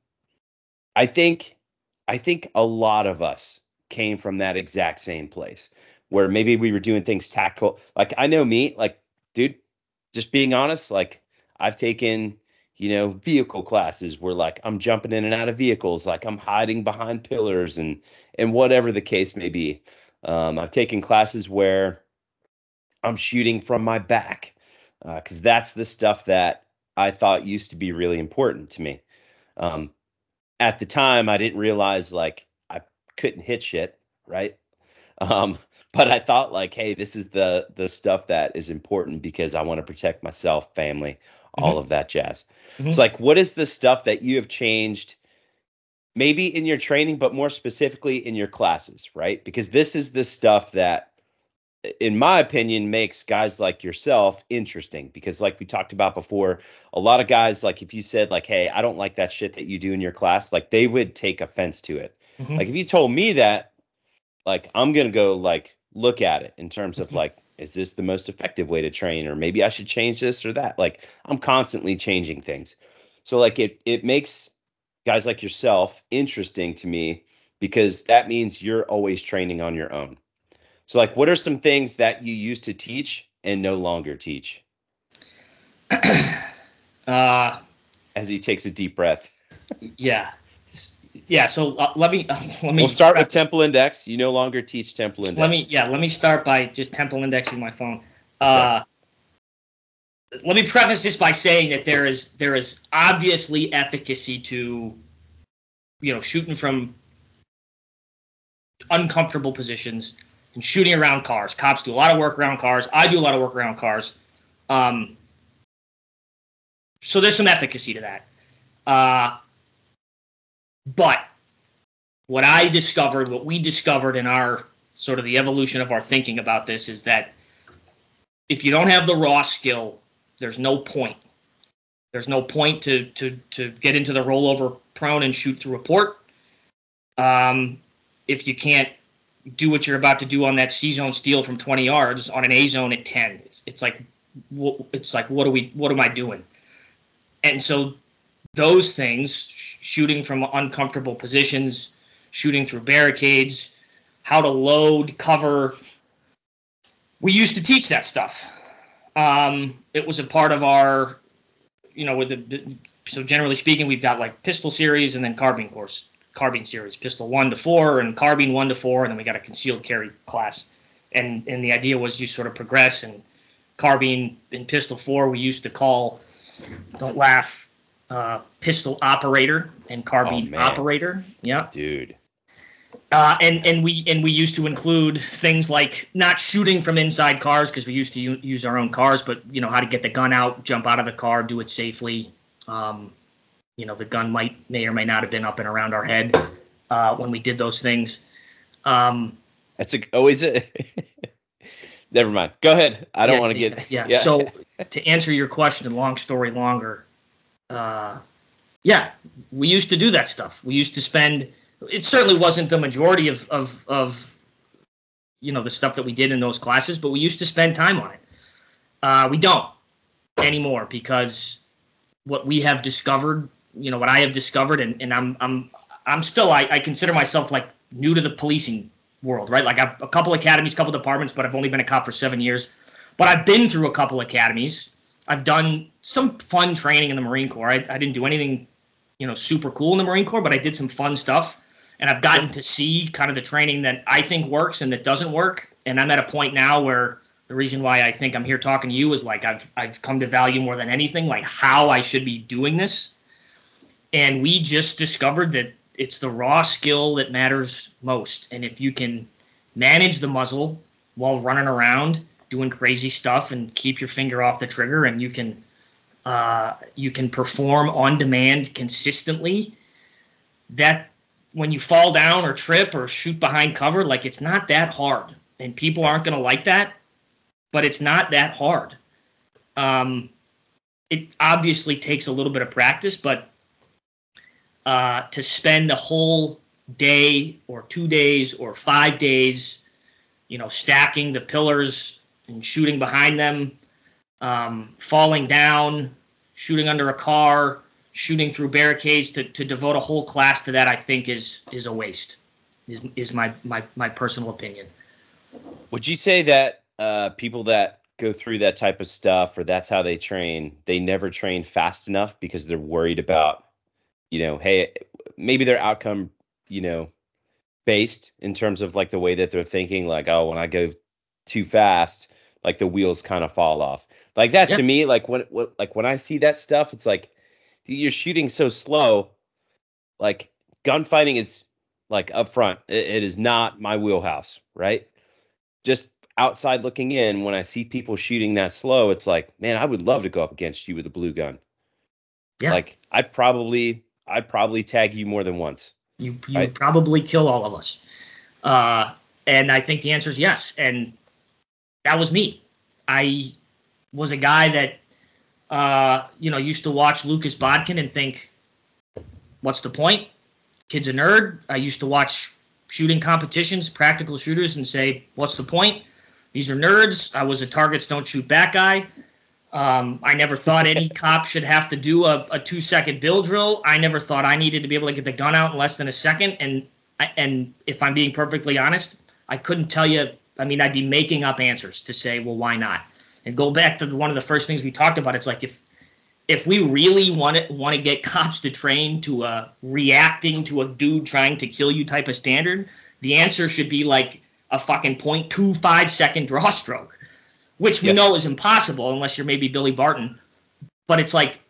I think I think a lot of us came from that exact same place where maybe we were doing things tactical. Like I know me, like dude, just being honest, like I've taken you know, vehicle classes where like I'm jumping in and out of vehicles, like I'm hiding behind pillars and and whatever the case may be. Um, I've taken classes where I'm shooting from my back because uh, that's the stuff that I thought used to be really important to me. Um, at the time, I didn't realize like I couldn't hit shit, right? Um, but I thought like, hey, this is the the stuff that is important because I want to protect myself, family, all Mm-hmm. of that jazz. It's Mm-hmm. like, what is the stuff that you have changed, maybe in your training, but more specifically in your classes, right? Because this is the stuff that, in my opinion, makes guys like yourself interesting. Because, like we talked about before, a lot of guys, like if you said, like, hey, I don't like that shit that you do in your class, like they would take offense to it. Mm-hmm. Like if you told me that, like I'm gonna go like look at it in terms of Mm-hmm. like, is this the most effective way to train, or maybe I should change this or that? Like I'm constantly changing things. So like it it makes guys like yourself interesting to me because that means you're always training on your own. So like what are some things that you used to teach and no longer teach? uh, As he takes a deep breath. yeah, yeah. So uh, let me uh, let We'll me start with preface- Temple Index. You no longer teach Temple let me Index. yeah let me start by just temple indexing my phone. Okay. Uh, let me preface this by saying that there is there is obviously efficacy to, you know, shooting from uncomfortable positions and shooting around cars. Cops do a lot of work around cars. I do a lot of work around cars. Um, so there's some efficacy to that. Uh, but what I discovered, what we discovered in our sort of the evolution of our thinking about this is that if you don't have the raw skill, there's no point. There's no point to to to get into the rollover prone and shoot through a port. Um, if you can't do what you're about to do on that C zone steal from twenty yards on an A zone at ten, it's it's like it's like what are we what am I doing? And so those things, shooting from uncomfortable positions, shooting through barricades, how to load, cover, we used to teach that stuff. Um, it was a part of our, you know, with the, the so generally speaking, we've got like pistol series and then carbine course, carbine series, pistol one to four and carbine one to four, and then we got a concealed carry class. And and the idea was you sort of progress. And carbine in pistol four, we used to call, don't laugh, uh, pistol operator and carbine Oh, operator. Yeah. dude. Uh, and and we and we used to include things like not shooting from inside cars because we used to u- use our own cars, but you know how to get the gun out, jump out of the car, do it safely. Um, you know the gun might may or may not have been up and around our head uh, when we did those things. Um, That's a, always a. Never mind. Go ahead. I don't yeah, want to get. yeah. Yeah. So to answer your question, long story longer. Uh, yeah, we used to do that stuff. We used to spend. It certainly wasn't the majority of of of you know the stuff that we did in those classes, but we used to spend time on it. Uh, we don't anymore because what we have discovered, you know, what I have discovered, and, and I'm I'm I'm still I, I consider myself like new to the policing world, right? Like I've a couple academies, couple departments, but I've only been a cop for seven years. But I've been through a couple academies. I've done some fun training in the Marine Corps. I, I didn't do anything, you know, super cool in the Marine Corps, but I did some fun stuff. And I've gotten to see kind of the training that I think works and that doesn't work. And I'm at a point now where the reason why I think I'm here talking to you is like I've I've come to value more than anything, like how I should be doing this. And we just discovered that it's the raw skill that matters most. And if you can manage the muzzle while running around doing crazy stuff and keep your finger off the trigger, and you can uh, you can perform on demand consistently, that when you fall down or trip or shoot behind cover, like it's not that hard. And people aren't going to like that, but it's not that hard. Um, it obviously takes a little bit of practice, but uh, to spend a whole day or two days or five days, you know, stacking the pillars and shooting behind them, um, falling down, shooting under a car, shooting through barricades, to, to devote a whole class to that, I think is is a waste, is is my my, my personal opinion. Would you say that uh, people that go through that type of stuff, or that's how they train, they never train fast enough because they're worried about, you know, hey, maybe their outcome, you know, based in terms of like the way that they're thinking, like, oh, when I go too fast, like the wheels kind of fall off. Like that Yeah. to me, like when, what, like when I see that stuff, it's like you're shooting so slow. Like gunfighting is like up front. It, it is not my wheelhouse, right? Just outside looking in, when I see people shooting that slow, it's like, man, I would love to go up against you with a blue gun. Yeah. Like I'd probably, I'd probably tag you more than once. You you right? probably kill all of us. Uh, and I think the answer is yes. And that was me. I was a guy that, uh, you know, used to watch Lucas Bodkin and think, what's the point? Kid's a nerd. I used to watch shooting competitions, practical shooters, and say, what's the point? These are nerds. I was a targets don't shoot back guy. Um, I never thought any cop should have to do a, a two-second bill drill. I never thought I needed to be able to get the gun out in less than a second. And and if I'm being perfectly honest, I couldn't tell you. I mean, I'd be making up answers to say, well, why not? And go back to the, one of the first things we talked about. It's like if if we really want to want to get cops to train to a reacting to a dude trying to kill you type of standard, the answer should be like a fucking point two five second draw stroke. Which we Yeah. know is impossible unless you're maybe Billy Barton. But it's like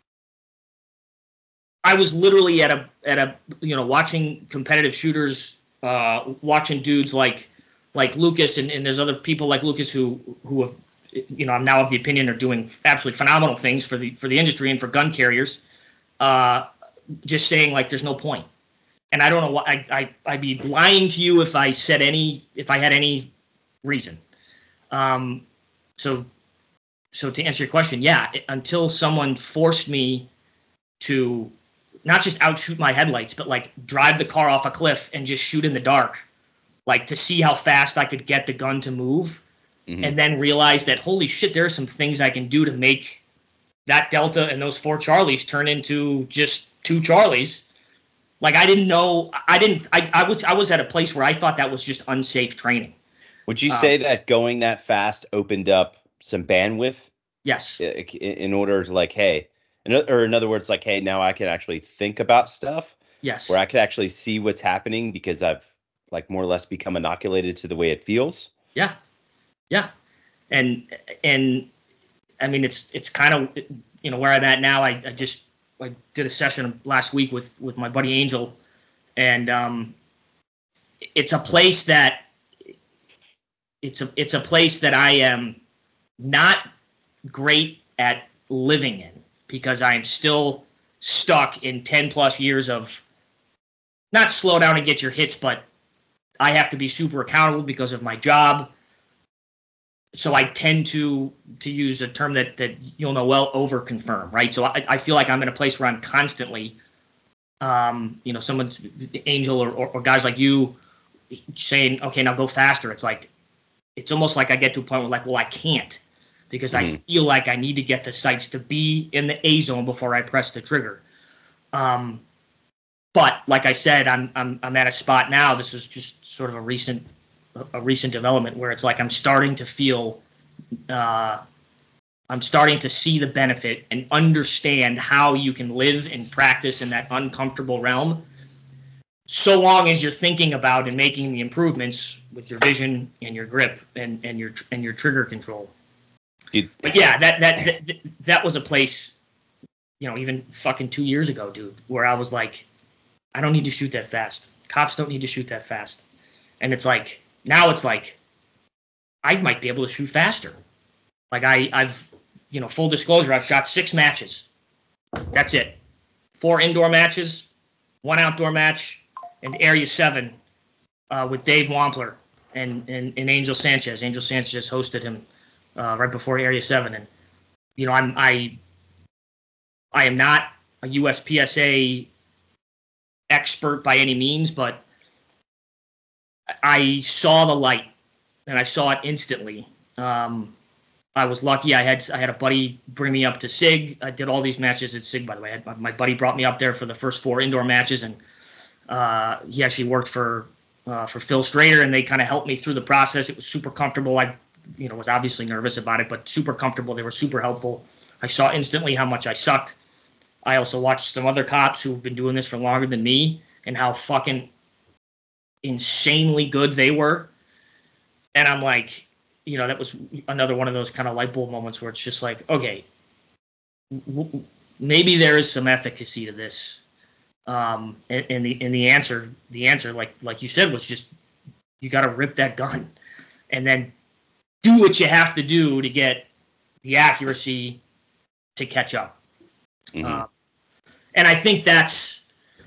I was literally at a at a you know watching competitive shooters, uh, watching dudes like like Lucas and, and there's other people like Lucas who who have you know I'm now of the opinion are doing absolutely phenomenal things for the for the industry and for gun carriers. Uh, just saying like there's no point. And I don't know what I I I'd be lying to you if I said any if I had any reason. Um, So, so to answer your question, yeah, it, until someone forced me to not just outshoot my headlights, but like drive the car off a cliff and just shoot in the dark, like to see how fast I could get the gun to move, mm-hmm. and then realize that, holy shit, there are some things I can do to make that Delta and those four Charlies turn into just two Charlies. Like I didn't know, I didn't, I, I was, I was at a place where I thought that was just unsafe training. Would you say um, that going that fast opened up some bandwidth? Yes. In order to like, hey, in, or in other words, like, hey, now I can actually think about stuff. Yes. Where I could actually see what's happening because I've like more or less become inoculated to the way it feels. Yeah. Yeah. And, and I mean, it's, it's kind of, you know, where I'm at now. I, I just, I did a session last week with, with my buddy Angel, and um, it's a place that, It's a it's a place that I am not great at living in because I am still stuck in ten plus years of not slow down and get your hits, but I have to be super accountable because of my job. So I tend to to use a term that that you'll know well, over confirm, right? So I, I feel like I'm in a place where I'm constantly, um, you know, someone's Angel or, or, or guys like you saying, okay, now go faster. It's like. It's almost like I get to a point where like, well, I can't because mm-hmm. I feel like I need to get the sights to be in the A zone before I press the trigger. Um, but like I said, I'm I'm I'm at a spot now. This is just sort of a recent a recent development where it's like I'm starting to feel, uh, I'm starting to see the benefit and understand how you can live and practice in that uncomfortable realm. So long as you're thinking about and making the improvements with your vision and your grip and, and your and your trigger control. Dude. But yeah, that, that that that was a place, you know, even fucking two years ago, dude, where I was like, I don't need to shoot that fast. Cops don't need to shoot that fast. And it's like now it's like I might be able to shoot faster. Like I I've you know, full disclosure, I've shot six matches. That's it. Four indoor matches, one outdoor match. And Area seven uh, with Dave Wampler and, and, and Angel Sanchez. Angel Sanchez hosted him uh, right before Area seven. And, you know, I'm, I I am not a U S P S A expert by any means, but I saw the light, and I saw it instantly. Um, I was lucky. I had I had a buddy bring me up to SIG. I did all these matches at SIG, by the way. I had, my, my buddy brought me up there for the first four indoor matches, and Uh, he actually worked for uh, for Phil Strader, and they kind of helped me through the process. It was super comfortable. I you know, was obviously nervous about it, but super comfortable. They were super helpful. I saw instantly how much I sucked. I also watched some other cops who've been doing this for longer than me and how fucking insanely good they were. And I'm like, you know, that was another one of those kind of light bulb moments where it's just like, okay, w- maybe there is some efficacy to this. Um, and, and the and the answer, the answer, like like you said, was just you got to rip that gun, and then do what you have to do to get the accuracy to catch up. Mm-hmm. Uh, and I think that's,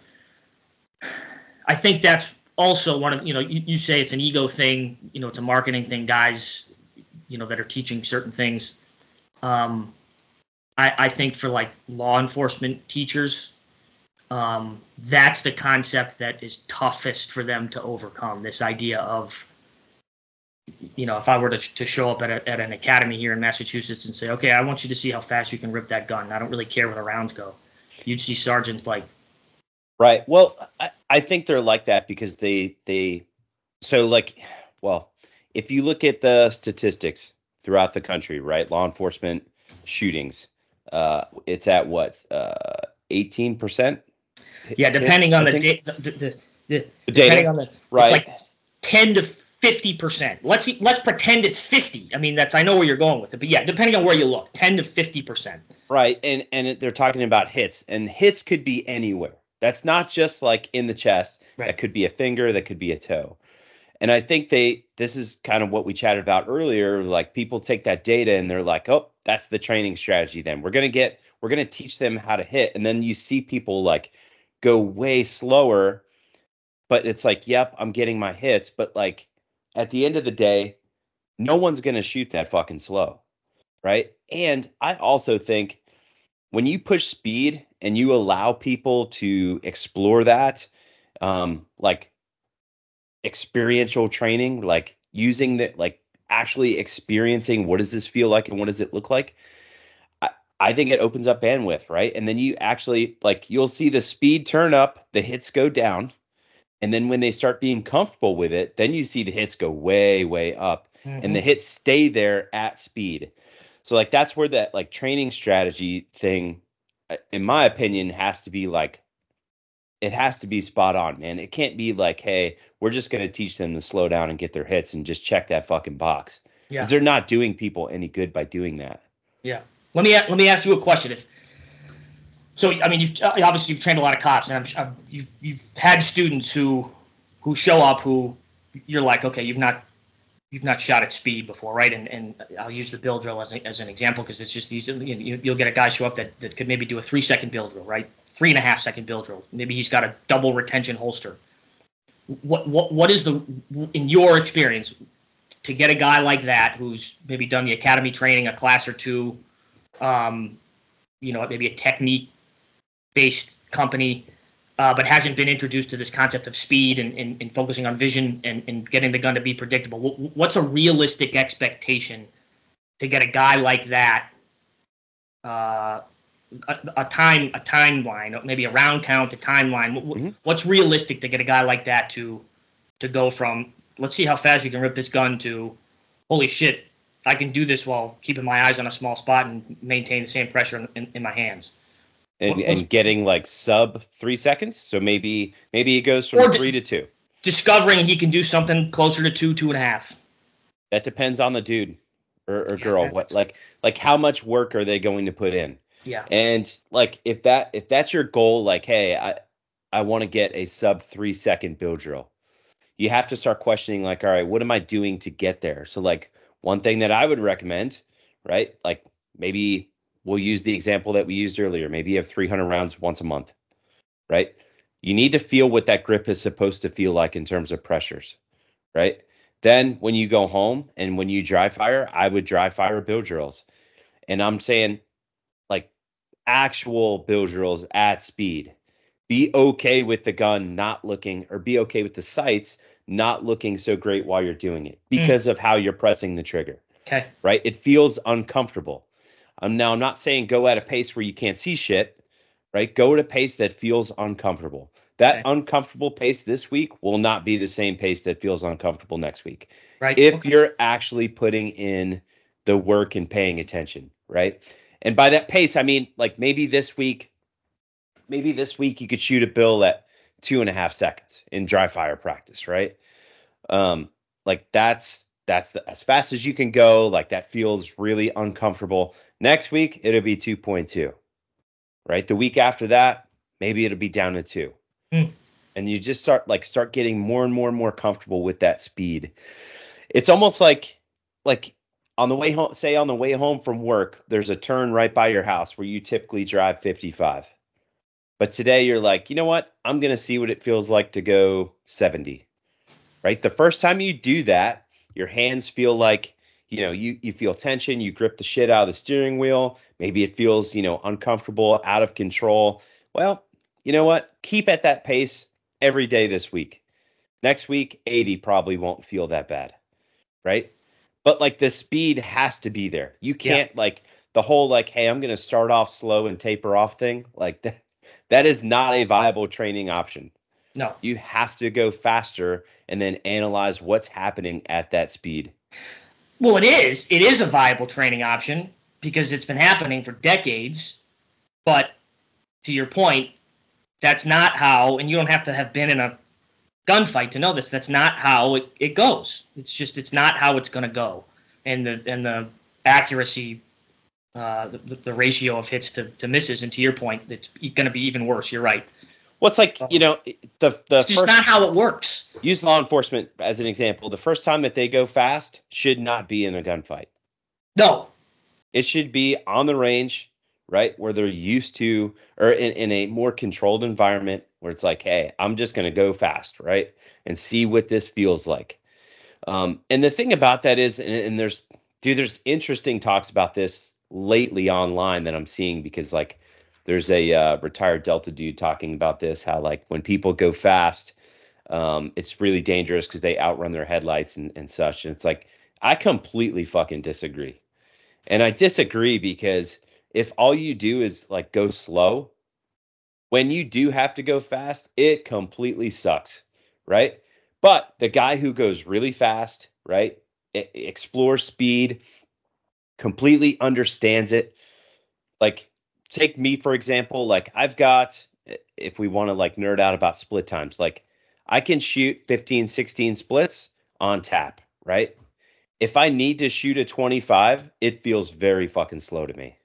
I think that's also one of, you know, you, you say it's an ego thing, you know, it's a marketing thing, guys, you know, that are teaching certain things. Um, I, I think for like law enforcement teachers, um, that's the concept that is toughest for them to overcome. This idea of, you know, if I were to, to show up at, a, at an academy here in Massachusetts and say, okay, I want you to see how fast you can rip that gun. I don't really care where the rounds go. You'd see sergeants like. Right. Well, I, I think they're like that because they, they, so like, well, if you look at the statistics throughout the country, right, law enforcement shootings, uh, it's at what, uh, eighteen percent? Yeah, depending hits, on the, da- the, the, the, the, the depending data, on the, right. It's like ten to fifty percent. Let's see, let's pretend it's fifty. I mean, that's, I know where you're going with it, but yeah, depending on where you look, ten to fifty percent. Right. And, and it, they're talking about hits, and hits could be anywhere. That's not just like in the chest. Right. That could be a finger, that could be a toe. And I think they, this is kind of what we chatted about earlier. Like people take that data and they're like, oh, that's the training strategy. Then we're going to get, we're going to teach them how to hit. And then you see people like go way slower, but it's like, yep, I'm getting my hits. But like at the end of the day, no one's going to shoot that fucking slow. Right. And I also think when you push speed and you allow people to explore that, um, like, experiential training, like using that, like actually experiencing what does this feel like and what does it look like, I, I think it opens up bandwidth, right? And then you actually, like, you'll see the speed turn up, the hits go down, and then when they start being comfortable with it, then you see the hits go way, way up, mm-hmm. and the hits stay there at speed. So like that's where that like training strategy thing, in my opinion, has to be like, it has to be spot on, man. It can't be like, hey, we're just going to teach them to slow down and get their hits and just check that fucking box. Yeah. Because they're not doing people any good by doing that. Yeah. Let me let me ask you a question. If so, I mean, you've obviously you've trained a lot of cops, and I'm, I'm, you've you've had students who who show up who you're like, okay, you've not you've not shot at speed before, right? And and I'll use the bill drill as a, as an example because it's just these. You know, you'll get a guy show up that, that could maybe do a three second bill drill, right? Three and a half second bill drill. Maybe he's got a double retention holster. What what what is the, in your experience, to get a guy like that who's maybe done the academy training, a class or two, um, you know, maybe a technique based company, uh, but hasn't been introduced to this concept of speed and, and, and focusing on vision and, and getting the gun to be predictable. What's a realistic expectation to get a guy like that? Uh, A, a time, a timeline, maybe a round count, a timeline. Mm-hmm. What's realistic to get a guy like that to, to go from, let's see how fast you can rip this gun, to, holy shit, I can do this while keeping my eyes on a small spot and maintain the same pressure in, in, in my hands. And, what, and getting like sub three seconds. So maybe maybe it goes from three d- to two. Discovering he can do something closer to two, two and a half. That depends on the dude or, or yeah, girl. What like like how much work are they going to put in? Yeah. And like if that if that's your goal, like, hey, I I want to get a sub three second bill drill, you have to start questioning, like, all right, what am I doing to get there? So like one thing that I would recommend, right? Like maybe we'll use the example that we used earlier. Maybe you have three hundred rounds once a month, right? You need to feel what that grip is supposed to feel like in terms of pressures, right? Then when you go home and when you dry fire, I would dry fire bill drills. And I'm saying, like, actual bill drills at speed. Be okay with the gun not looking, or be okay with the sights not looking so great while you're doing it because mm. of how you're pressing the trigger. Okay. Right? It feels uncomfortable. Um, now, I'm not saying go at a pace where you can't see shit, right? Go at a pace that feels uncomfortable. That Okay. uncomfortable pace this week will not be the same pace that feels uncomfortable next week. Right. If Okay. you're actually putting in the work and paying attention, right? And by that pace, I mean like maybe this week, maybe this week you could shoot a bill at two and a half seconds in dry fire practice, right? Um, like that's that's the, as fast as you can go. Like that feels really uncomfortable. Next week it'll be two point two, right? The week after that, maybe it'll be down to two. Hmm. And you just start like start getting more and more and more comfortable with that speed. It's almost like like on the way home, say on the way home from work, there's a turn right by your house where you typically drive fifty-five. But today you're like, you know what? I'm going to see what it feels like to go seventy, right? The first time you do that, your hands feel like, you know, you you feel tension, you grip the shit out of the steering wheel. Maybe it feels, you know, uncomfortable, out of control. Well, you know what? Keep at that pace every day this week. Next week, eighty probably won't feel that bad, right? But like the speed has to be there. You Yeah. can't like the whole like, hey, I'm going to start off slow and taper off thing. Like that, that is not a viable training option. No. You have to go faster and then analyze what's happening at that speed. Well, it is. It is a viable training option because it's been happening for decades. But to your point, that's not how, and you don't have to have been in a gunfight to know this. That's not how it, it goes. It's just it's not how it's going to go, and the and the accuracy, uh, the, the ratio of hits to, to misses, and to your point, it's going to be even worse. You're right. Well, it's like, you know, the the It's just first not how it works. use law enforcement as an example. The first time that they go fast should not be in a gunfight. No. It should be on the range, right, where they're used to, or in, in a more controlled environment where it's like, hey, I'm just going to go fast, right, and see what this feels like. Um, and the thing about that is, and, and there's, dude, there's interesting talks about this lately online that I'm seeing because, like, there's a uh, retired Delta dude talking about this, how, like, when people go fast, um, it's really dangerous because they outrun their headlights and, and such. And it's like, I completely fucking disagree. And I disagree because if all you do is like go slow, when you do have to go fast, it completely sucks, right? But the guy who goes really fast, right, e- explores speed, completely understands it. Like, take me for example, like I've got, if we want to like nerd out about split times, like I can shoot fifteen, sixteen splits on tap, right? If I need to shoot a twenty-five, it feels very fucking slow to me,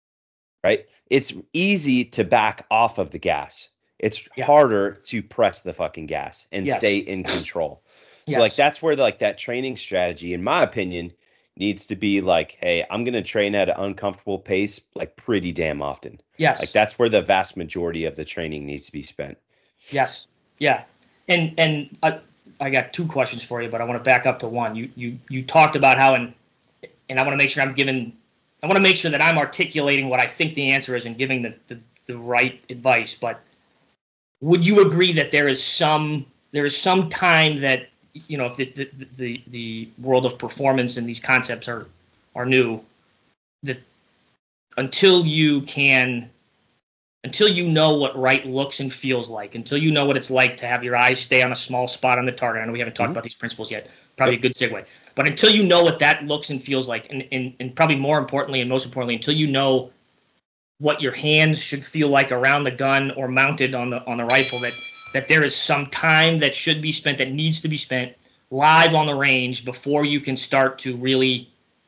right? It's easy to back off of the gas. It's Yeah. harder to press the fucking gas and Yes. stay in control. So Yes. like that's where like that training strategy, in my opinion, needs to be like, hey, I'm gonna train at an uncomfortable pace like pretty damn often. Yes. Like that's where the vast majority of the training needs to be spent. Yes. Yeah. And and I, I got two questions for you, but I want to back up to one. You you you talked about how, and and I want to make sure I'm giving, I want to make sure that I'm articulating what I think the answer is and giving the, the, the right advice. But would you agree that there is some there is some time that, you know, if the the, the, the world of performance and these concepts are are new, that until you can until you know what right looks and feels like, until you know what it's like to have your eyes stay on a small spot on the target. I know we haven't talked Mhm. about these principles yet. Probably Yep. a good segue. But until you know what that looks and feels like, and, and, and probably more importantly and most importantly, until you know what your hands should feel like around the gun or mounted on the on the rifle, that that there is some time that should be spent, that needs to be spent live on the range before you can start to really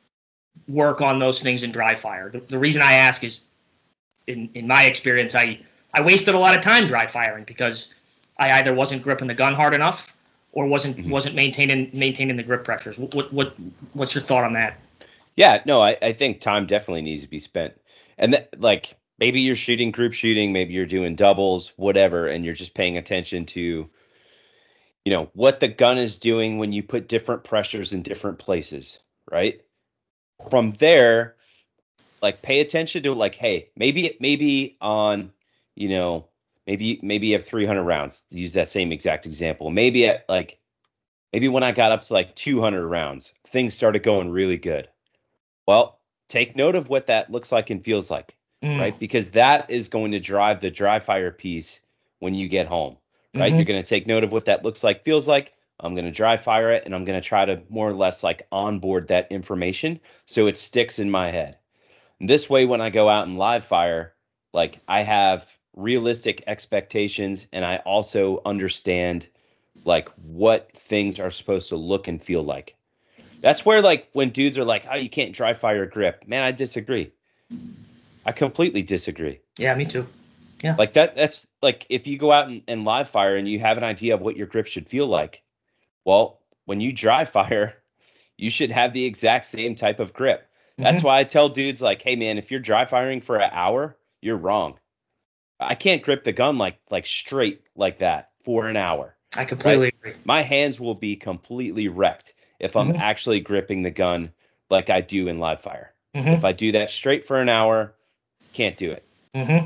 work on those things in dry fire. The, the reason I ask is, in in my experience, I I wasted a lot of time dry firing because I either wasn't gripping the gun hard enough or wasn't Mhm. wasn't maintaining maintaining the grip pressures. What what, what what's your thought on that? Yeah, no, I, I think time definitely needs to be spent. And that, like, maybe you're shooting group shooting, maybe you're doing doubles, whatever, and you're just paying attention to, you know, what the gun is doing when you put different pressures in different places, right? From there, like pay attention to like, hey, maybe maybe on, you know, maybe maybe you have three hundred rounds. To use that same exact example. Maybe at like maybe when I got up to like two hundred rounds, things started going really good. Well, take note of what that looks like and feels like. Mm. right? Because that is going to drive the dry fire piece when you get home, right? Mm-hmm. You're going to take note of what that looks like, feels like. I'm going to dry fire it, and I'm going to try to more or less like onboard that information so it sticks in my head. And this way, when I go out and live fire, like I have realistic expectations, and I also understand like what things are supposed to look and feel like. That's where like when dudes are like, "Oh, you can't dry fire grip," man, I disagree. I completely disagree. Yeah, me too. Yeah. Like that, that's like if you go out and, and live fire and you have an idea of what your grip should feel like, well, when you dry fire, you should have the exact same type of grip. That's Mm-hmm. why I tell dudes like, hey man, if you're dry firing for an hour, you're wrong. I can't grip the gun like like straight like that for an hour. I completely Right? agree. My hands will be completely wrecked if I'm Mm-hmm. actually gripping the gun like I do in live fire. Mm-hmm. If I do that straight for an hour, can't do it. Mm-hmm.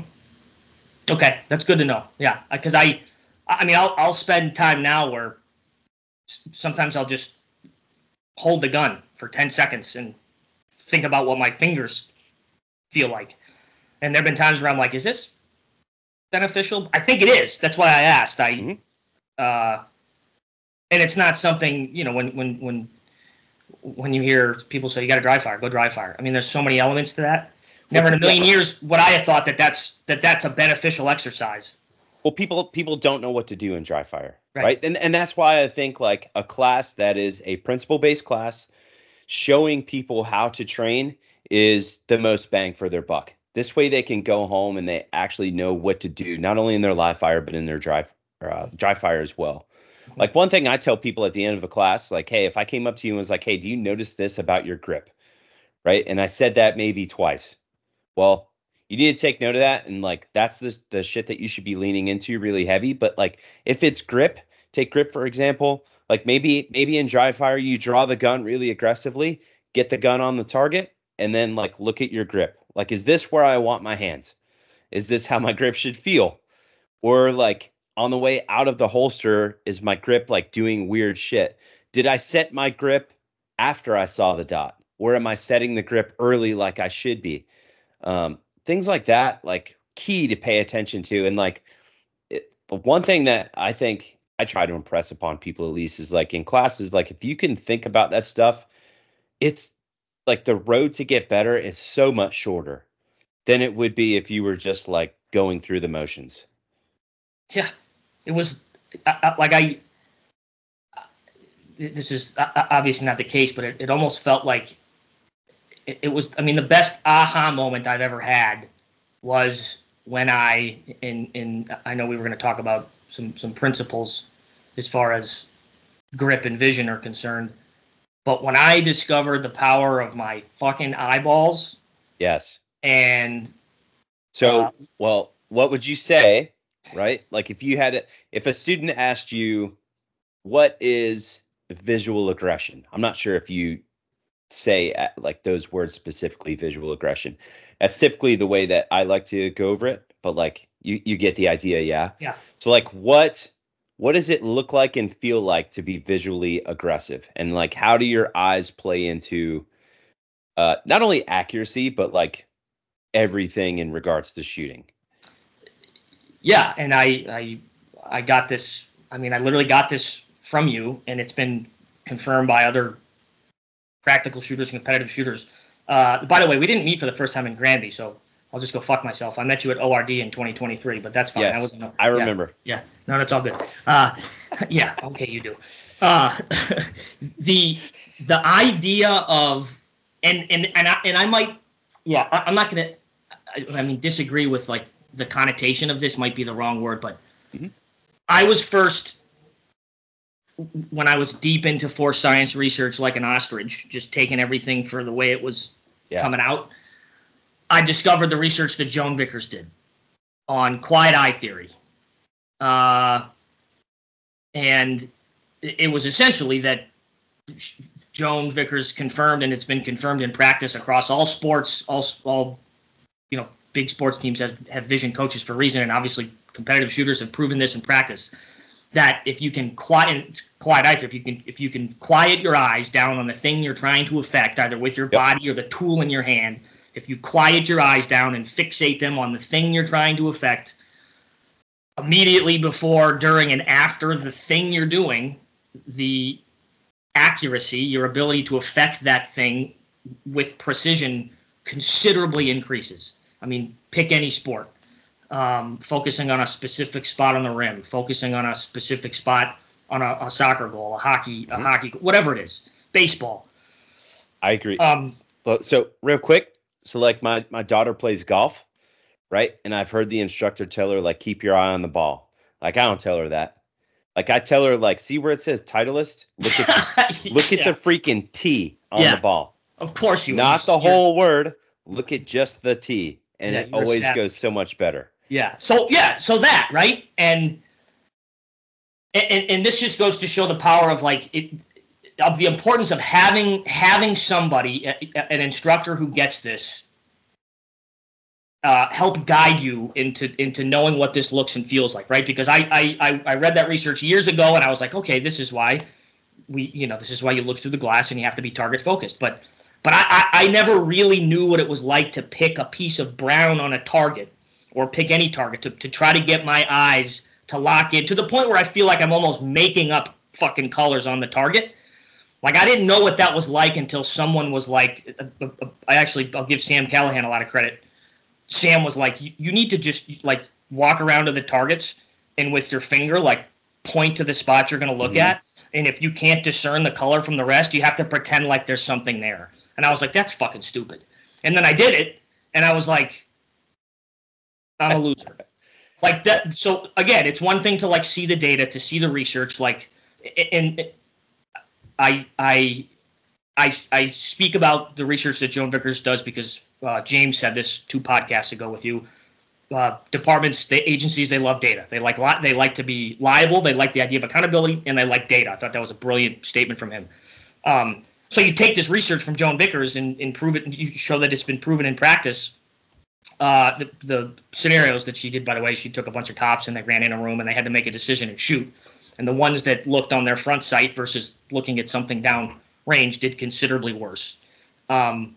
Okay, that's good to know. Yeah, because I, I mean, I'll I'll spend time now where sometimes I'll just hold the gun for ten seconds and think about what my fingers feel like. And there have been times where I'm like, is this beneficial? I think it is. That's why I asked. I, Mhm. uh, and it's not something, you know, when when when when you hear people say you got to dry fire, go dry fire. I mean, there's so many elements to that. Never in a million years would I have thought that that's that that's a beneficial exercise. Well, people people don't know what to do in dry fire, Right. right? And and that's why I think like a class that is a principle-based class showing people how to train is the most bang for their buck. This way they can go home and they actually know what to do, not only in their live fire, but in their dry, uh, dry fire as well. Mhm. Like one thing I tell people at the end of a class, like, hey, if I came up to you and was like, hey, do you notice this about your grip? Right. And I said that maybe twice. Well, you need to take note of that. And like, that's the, the shit that you should be leaning into really heavy. But like, if it's grip, take grip, for example, like maybe, maybe in dry fire, you draw the gun really aggressively, get the gun on the target, and then like, look at your grip. Like, is this where I want my hands? Is this how my grip should feel? Or like on the way out of the holster, is my grip like doing weird shit? Did I set my grip after I saw the dot? Or am I setting the grip early like I should be? Um, things like that, like key to pay attention to. And like it, one thing that I think I try to impress upon people at least is like in classes, like if you can think about that stuff, it's like the road to get better is so much shorter than it would be if you were just like going through the motions. Yeah, it was I, I, like I. This is obviously not the case, but it, it almost felt like it, it was. I mean, the best aha moment I've ever had was when I in in. I know we were going to talk about some some principles as far as grip and vision are concerned, but when I discovered the power of my fucking eyeballs. Yes. And so, uh, well, what would you say, right? Like if you had it, if a student asked you, what is visual aggression? I'm not sure if you say uh, like those words specifically, visual aggression. That's typically the way that I like to go over it, but like you, you get the idea. Yeah. Yeah. So like what, what does it look like and feel like to be visually aggressive? And like, how do your eyes play into uh, not only accuracy, but like everything in regards to shooting? Yeah. And I, I, I got this, I mean, I literally got this from you, and it's been confirmed by other practical shooters and competitive shooters. Uh, by the way, we didn't meet for the first time in Granby, so I'll just go fuck myself. I met you at O R D in twenty twenty-three, but that's fine. Yes, I, wasn't, I remember. Yeah, yeah. No, that's all good. Uh, yeah, okay, you do. Uh, the the idea of and and and I, and I might, yeah, I, I'm not gonna. I, I mean, disagree with like the connotation of this might be the wrong word, but mm-hmm. I was first. When I was deep into force science research like an ostrich, just taking everything for the way it was yeah. coming out, I discovered the research that Joan Vickers did on quiet eye theory. Uh, and it was essentially that Joan Vickers confirmed, and it's been confirmed in practice across all sports, all, all you know, big sports teams have, have vision coaches for a reason, and obviously competitive shooters have proven this in practice, that if you can quiet, quiet either, if you can, if you can quiet your eyes down on the thing you're trying to affect, either with your Yep. body or the tool in your hand, if you quiet your eyes down and fixate them on the thing you're trying to affect, immediately before, during, and after the thing you're doing, the accuracy, your ability to affect that thing with precision considerably increases. I mean, pick any sport. Um, focusing on a specific spot on the rim, focusing on a specific spot on a, a soccer goal, a hockey, a mm-hmm. hockey, whatever it is, baseball. I agree. Um, so, so real quick, so like my, my daughter plays golf, right? And I've heard the instructor tell her, like, keep your eye on the ball. Like, I don't tell her that. Like, I tell her, like, see where it says Titleist? Look at the, look yeah. at the freaking T on yeah. the ball. Of course you Not the whole word. Look at just the T. And yeah, it always savage. goes so much better. Yeah. So, yeah. So that, right? And, and and this just goes to show the power of, like, it, of the importance of having having somebody, an instructor who gets this, uh, help guide you into into knowing what this looks and feels like, right? Because I I I read that research years ago, and I was like, okay, this is why we, you know, this is why you look through the glass and you have to be target focused. But but I I, I never really knew what it was like to pick a piece of brown on a target, or pick any target, to, to try to get my eyes to lock in to the point where I feel like I'm almost making up fucking colors on the target. Like, I didn't know what that was like until someone was like, uh, uh, I actually, I'll give Sam Callahan a lot of credit. Sam was like, you, you need to just, like, walk around to the targets and with your finger, like, point to the spot you're going to look mm-hmm. at. And if you can't discern the color from the rest, you have to pretend like there's something there. And I was like, that's fucking stupid. And then I did it, and I was like, I'm a loser. Like that. So again, it's one thing to, like, see the data, to see the research, like, and I, I, I, I speak about the research that Joan Vickers does because uh, James said this two podcasts ago with you. Uh, departments, the agencies, they love data. They like they like to be liable. They like the idea of accountability, and they like data. I thought that was a brilliant statement from him. Um, so you take this research from Joan Vickers and, and prove it, and you show that it's been proven in practice. Uh, the, the scenarios that she did, by the way, she took a bunch of cops and they ran in a room and they had to make a decision and shoot. And the ones that looked on their front sight versus looking at something down range did considerably worse. Um,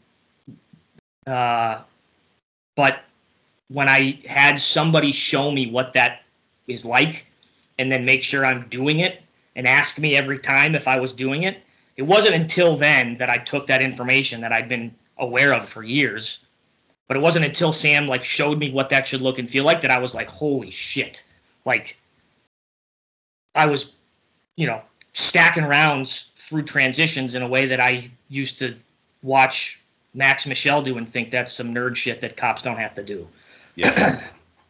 uh, but when I had somebody show me what that is like and then make sure I'm doing it and ask me every time if I was doing it, it wasn't until then that I took that information that I'd been aware of for years. But it wasn't until Sam, like, showed me what that should look and feel like that I was like, holy shit. Like, I was, you know, stacking rounds through transitions in a way that I used to watch Max Michel do and think that's some nerd shit that cops don't have to do. Yeah.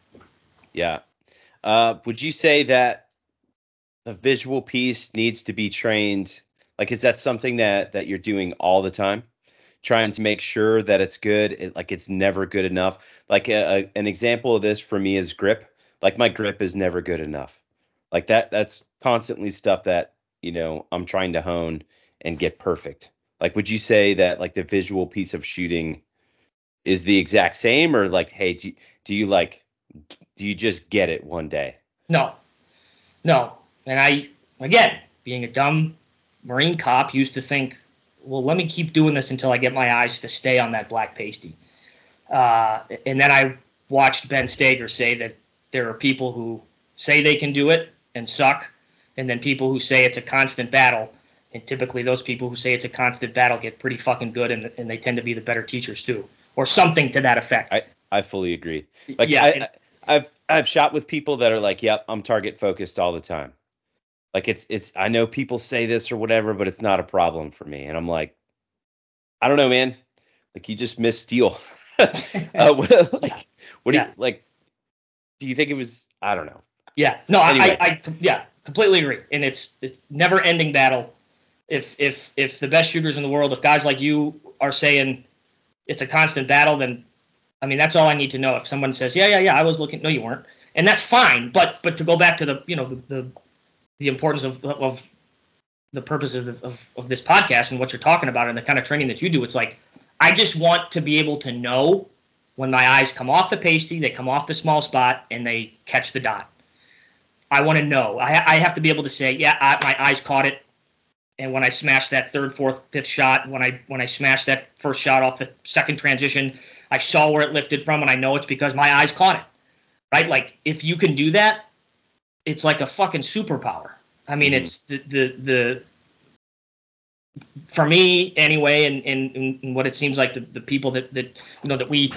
yeah. Uh, would you say that the visual piece needs to be trained? Like, is that something that, that you're doing all the time? Trying to make sure that it's good, it, like it's never good enough. Like a, a, an example of this for me is grip. Like my grip is never good enough. Like that, that's constantly stuff that, you know, I'm trying to hone and get perfect. Like, would you say that, like, the visual piece of shooting is the exact same, or like, hey, do you, do you like, do you just get it one day? No, no. And I, again, being a dumb Marine cop, used to think, well, let me keep doing this until I get my eyes to stay on that black pasty. Uh, and then I watched Ben Stager say that there are people who say they can do it and suck, and then people who say it's a constant battle. And typically those people who say it's a constant battle get pretty fucking good, and, and they tend to be the better teachers too, or something to that effect. I, I fully agree. Like, yeah, I, it, I, I've I've shot with people that are like, yep, I'm target focused all the time. Like, it's, it's, I know people say this or whatever, but it's not a problem for me. And I'm like, I don't know, man. Like, you just missed steel. uh, what, like, what do yeah. you, like, do you think it was, I don't know. Yeah, no, anyway. I, I, I, yeah, completely agree. And it's, it's never ending battle. If, if, if the best shooters in the world, if guys like you are saying it's a constant battle, then, I mean, that's all I need to know. If someone says, yeah, yeah, yeah, I was looking, no, you weren't. And that's fine. But, but to go back to the, you know, the, the, the importance of of the purpose of, the, of of this podcast and what you're talking about and the kind of training that you do, it's like, I just want to be able to know when my eyes come off the pasty, they come off the small spot, and they catch the dot. I want to know. I, I have to be able to say, yeah, I, my eyes caught it. And when I smashed that third, fourth, fifth shot, when I when I smashed that first shot off the second transition, I saw where it lifted from, and I know it's because my eyes caught it. Right? Like, if you can do that, it's like a fucking superpower. I mean, mm-hmm. it's the, the the for me anyway, and, and, and what it seems like the, the people that, that you know that we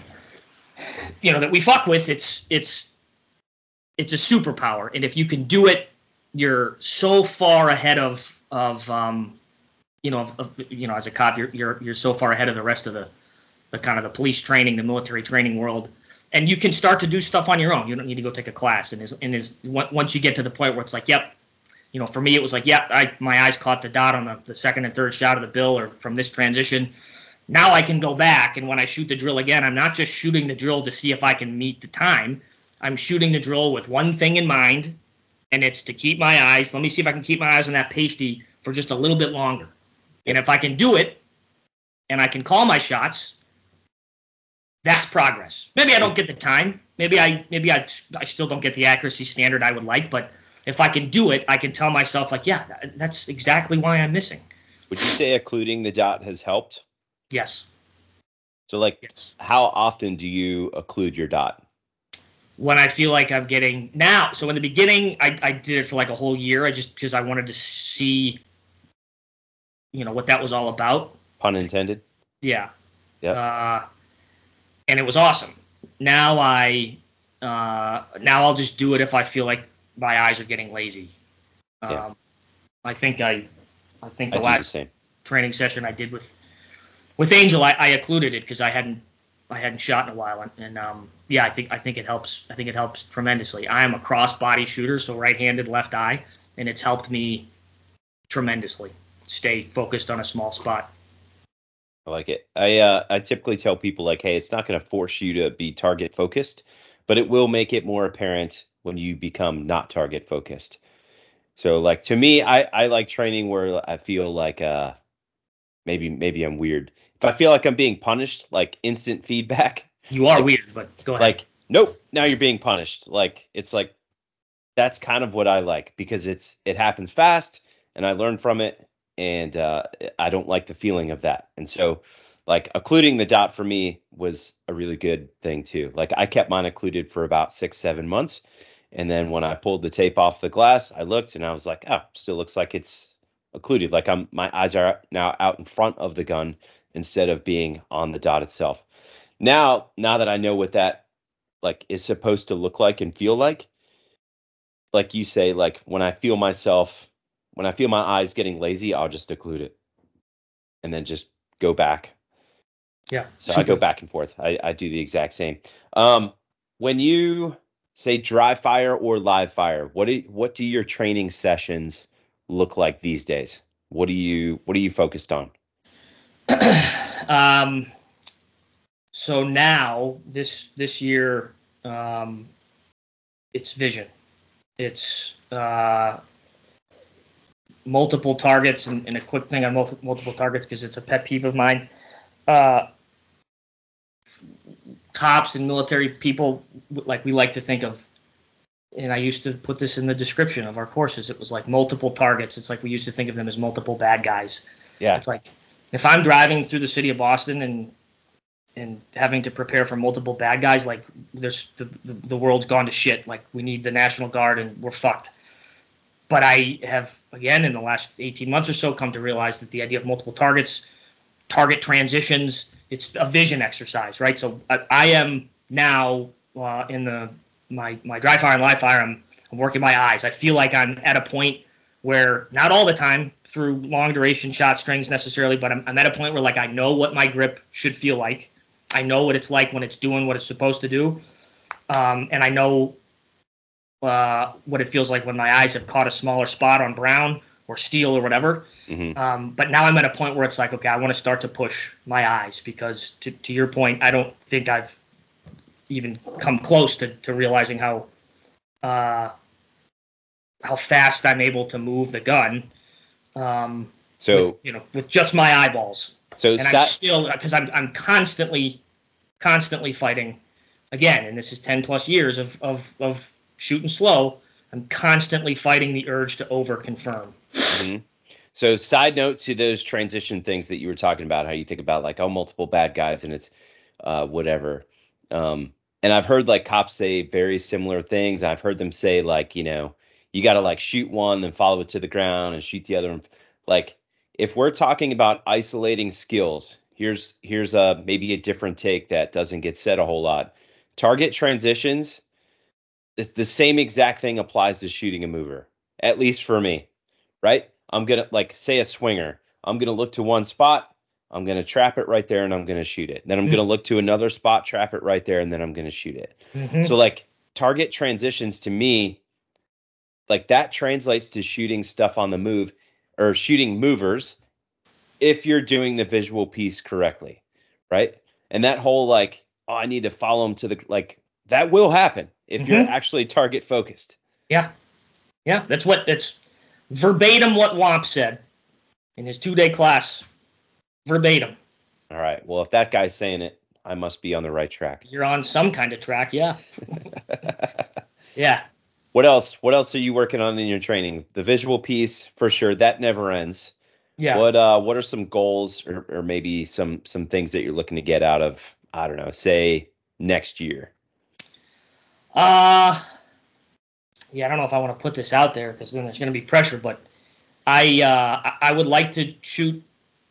you know that we fuck with, it's it's it's a superpower. And if you can do it, you're so far ahead of of um you know of, of you know as a cop, you're you're you're so far ahead of the rest of the the kind of the police training, the military training world. And you can start to do stuff on your own. You don't need to go take a class. And is and is once you get to the point where it's like, yep, you know, for me it was like, yep, I my eyes caught the dot on the, the second and third shot of the bill or from this transition. Now I can go back, and when I shoot the drill again, I'm not just shooting the drill to see if I can meet the time. I'm shooting the drill with one thing in mind, and it's to keep my eyes. Let me see if I can keep my eyes on that pasty for just a little bit longer. And if I can do it, and I can call my shots, that's progress. Maybe I don't get the time. Maybe I maybe I I still don't get the accuracy standard I would like. But if I can do it, I can tell myself, like, yeah, that's exactly why I'm missing. Would you say occluding the dot has helped? Yes. So, like, yes. How often do you occlude your dot? When I feel like I'm getting now. So in the beginning, I, I did it for like a whole year. I just because I wanted to see, you know, what that was all about. Pun intended. Yeah. Yeah. Uh, and it was awesome. Now I, uh, now I'll just do it if I feel like my eyes are getting lazy. Um, yeah. I think I, I think the I last the training session I did with, with Angel, I, I occluded it because I hadn't, I hadn't shot in a while, and, and um, yeah, I think I think it helps. I think it helps tremendously. I am a cross-body shooter, so right-handed, left eye, and it's helped me tremendously stay focused on a small spot. I like it. I uh, I typically tell people, like, hey, it's not going to force you to be target focused, but it will make it more apparent when you become not target focused. So, like, to me, I I like training where I feel like uh maybe maybe I'm weird. If I feel like I'm being punished, like instant feedback. You are like, weird, but go ahead. Like, nope, now you're being punished. Like, it's like, that's kind of what I like, because it's it happens fast and I learn from it, and uh, I don't like the feeling of that. And so, like, occluding the dot for me was a really good thing too. Like, I kept mine occluded for about six, seven months. And then when I pulled the tape off the glass, I looked and I was like, oh, still looks like it's occluded. Like, I'm my eyes are now out in front of the gun instead of being on the dot itself. Now, now that I know what that like is supposed to look like and feel like, like you say, like when I feel myself, when I feel my eyes getting lazy, I'll just occlude it and then just go back. Yeah. So super. I go back and forth. I, I do the exact same. Um, when you say dry fire or live fire, what do what do your training sessions look like these days? What do you what are you focused on? um, so now this this year, um, it's vision. It's uh, multiple targets, and, and a quick thing on multiple, multiple targets because it's a pet peeve of mine. Uh, cops and military people, like, we like to think of, and I used to put this in the description of our courses, it was like multiple targets. It's like we used to think of them as multiple bad guys. Yeah. It's like if I'm driving through the city of Boston and and having to prepare for multiple bad guys, like there's the, the, the world's gone to shit. Like, we need the National Guard and we're fucked. But I have, again, in the last eighteen months or so, come to realize that the idea of multiple targets, target transitions, it's a vision exercise, right? So I, I am now uh, in the my my dry fire and live fire. I'm I'm working my eyes. I feel like I'm at a point where, not all the time through long duration shot strings necessarily, but I'm I'm at a point where, like, I know what my grip should feel like. I know what it's like when it's doing what it's supposed to do, um, and I know uh, what it feels like when my eyes have caught a smaller spot on brown or steel or whatever. Mm-hmm. Um, but now I'm at a point where it's like, okay, I want to start to push my eyes because, to, to your point, I don't think I've even come close to, to realizing how uh, how fast I'm able to move the gun. Um, so with, you know, with just my eyeballs. So and I'm still, because I'm I'm constantly, constantly fighting, again, and this is ten plus years of of of shooting slow. I'm constantly fighting the urge to over confirm. Mm-hmm. So side note to those transition things that you were talking about, how you think about like, oh, multiple bad guys and it's uh, whatever. Um, and I've heard like cops say very similar things. I've heard them say like, you know, you got to like shoot one, then follow it to the ground and shoot the other one. Like if we're talking about isolating skills, here's here's a maybe a different take that doesn't get said a whole lot. Target transitions, it's the same exact thing applies to shooting a mover, at least for me, right? I'm going to, like, say a swinger. I'm going to look to one spot. I'm going to trap it right there, and I'm going to shoot it. Then I'm mm-hmm. going to look to another spot, trap it right there, and then I'm going to shoot it. Mm-hmm. So, like, target transitions to me, like, that translates to shooting stuff on the move or shooting movers if you're doing the visual piece correctly, right? And that whole, like, oh, I need to follow them to the, like, that will happen if mm-hmm. you're actually target focused. Yeah. Yeah, that's what, that's verbatim what Womp said in his two-day class. Verbatim. All right. Well, if that guy's saying it, I must be on the right track. You're on some kind of track, yeah. Yeah. What else? What else are you working on in your training? The visual piece, for sure, that never ends. Yeah. What uh what are some goals or, or maybe some some things that you're looking to get out of, I don't know, say next year? Uh yeah, I don't know if I want to put this out there because then there's going to be pressure, but I uh I would like to shoot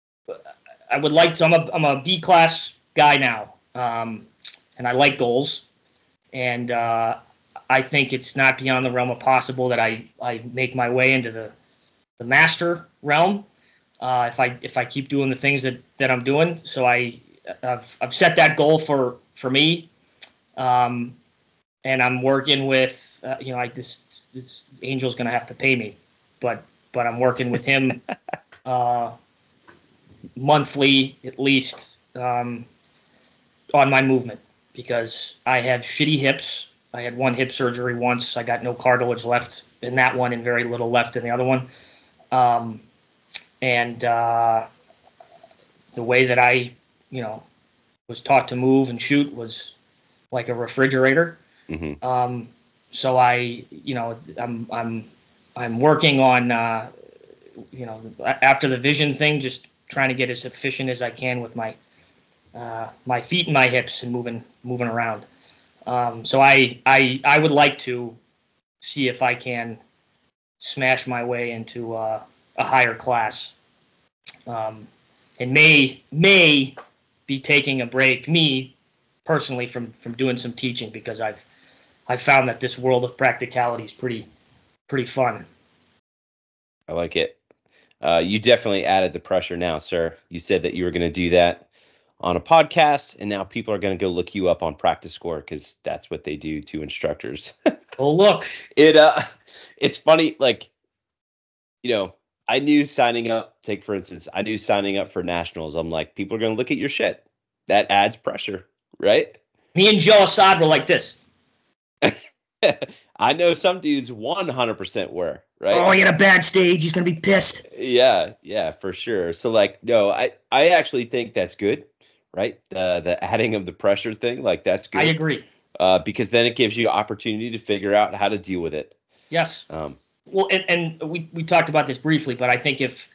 I would like to I'm a I'm a B class guy now. Um and I like goals. And uh I think it's not beyond the realm of possible that I I make my way into the the master realm. Uh, if I if I keep doing the things that, that I'm doing, so I I've I've set that goal for for me, um, and I'm working with uh, you know like this this Angel's gonna have to pay me, but but I'm working with him uh, monthly at least um, on my movement because I have shitty hips. I had one hip surgery once. I got no cartilage left in that one and very little left in the other one. Um, And uh, the way that I, you know, was taught to move and shoot was like a refrigerator. Mm-hmm. Um, so I, you know, I'm I'm I'm working on, uh, you know, after the vision thing, just trying to get as efficient as I can with my uh, my feet and my hips and moving moving around. Um, so I I I would like to see if I can smash my way into uh, a higher class, um, and may may be taking a break, me personally, from from doing some teaching because I've I've found that this world of practicality is pretty pretty fun. I like it. Uh, you definitely added the pressure now, sir. You said that you were going to do that on a podcast, and now people are going to go look you up on Practice Score because that's what they do to instructors. Oh, look, it uh, it's funny, like, you know. I knew signing up, take for instance, I knew signing up for nationals. I'm like, people are going to look at your shit. That adds pressure, right? Me and Joe Assad were like this. I know some dudes one hundred percent were, right? Oh, he had a bad stage. He's going to be pissed. Yeah, yeah, for sure. So, like, no, I, I actually think that's good, right? Uh, the adding of the pressure thing, like, that's good. I agree. Uh, because then it gives you opportunity to figure out how to deal with it. Yes. Um, Well, and, and we, we talked about this briefly, but I think if,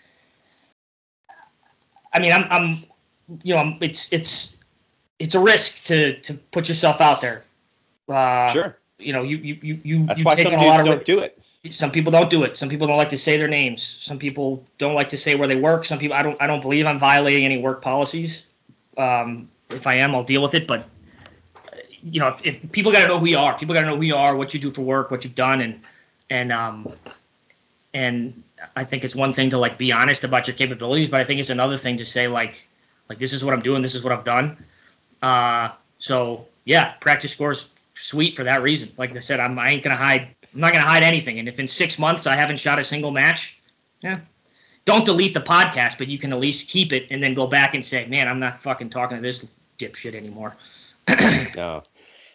I mean, I'm, I'm, you know, I'm, it's, it's, it's a risk to, to put yourself out there. Uh, sure. You know, you, you, you, you, That's you why take some on a lot of don't do it. Some people don't do it. Some people don't like to say their names. Some people don't like to say where they work. Some people, I don't, I don't believe I'm violating any work policies. Um, if I am, I'll deal with it. But, you know, if, if people got to know who you are, people got to know who you are, what you do for work, what you've done. And, And um, and I think it's one thing to like be honest about your capabilities, but I think it's another thing to say like, like this is what I'm doing, this is what I've done. Uh, so yeah, Practice Score's sweet for that reason. Like I said, I'm I ain't gonna hide. I'm not gonna hide anything. And if in six months I haven't shot a single match, yeah, don't delete the podcast, but you can at least keep it and then go back and say, man, I'm not fucking talking to this dipshit anymore. No,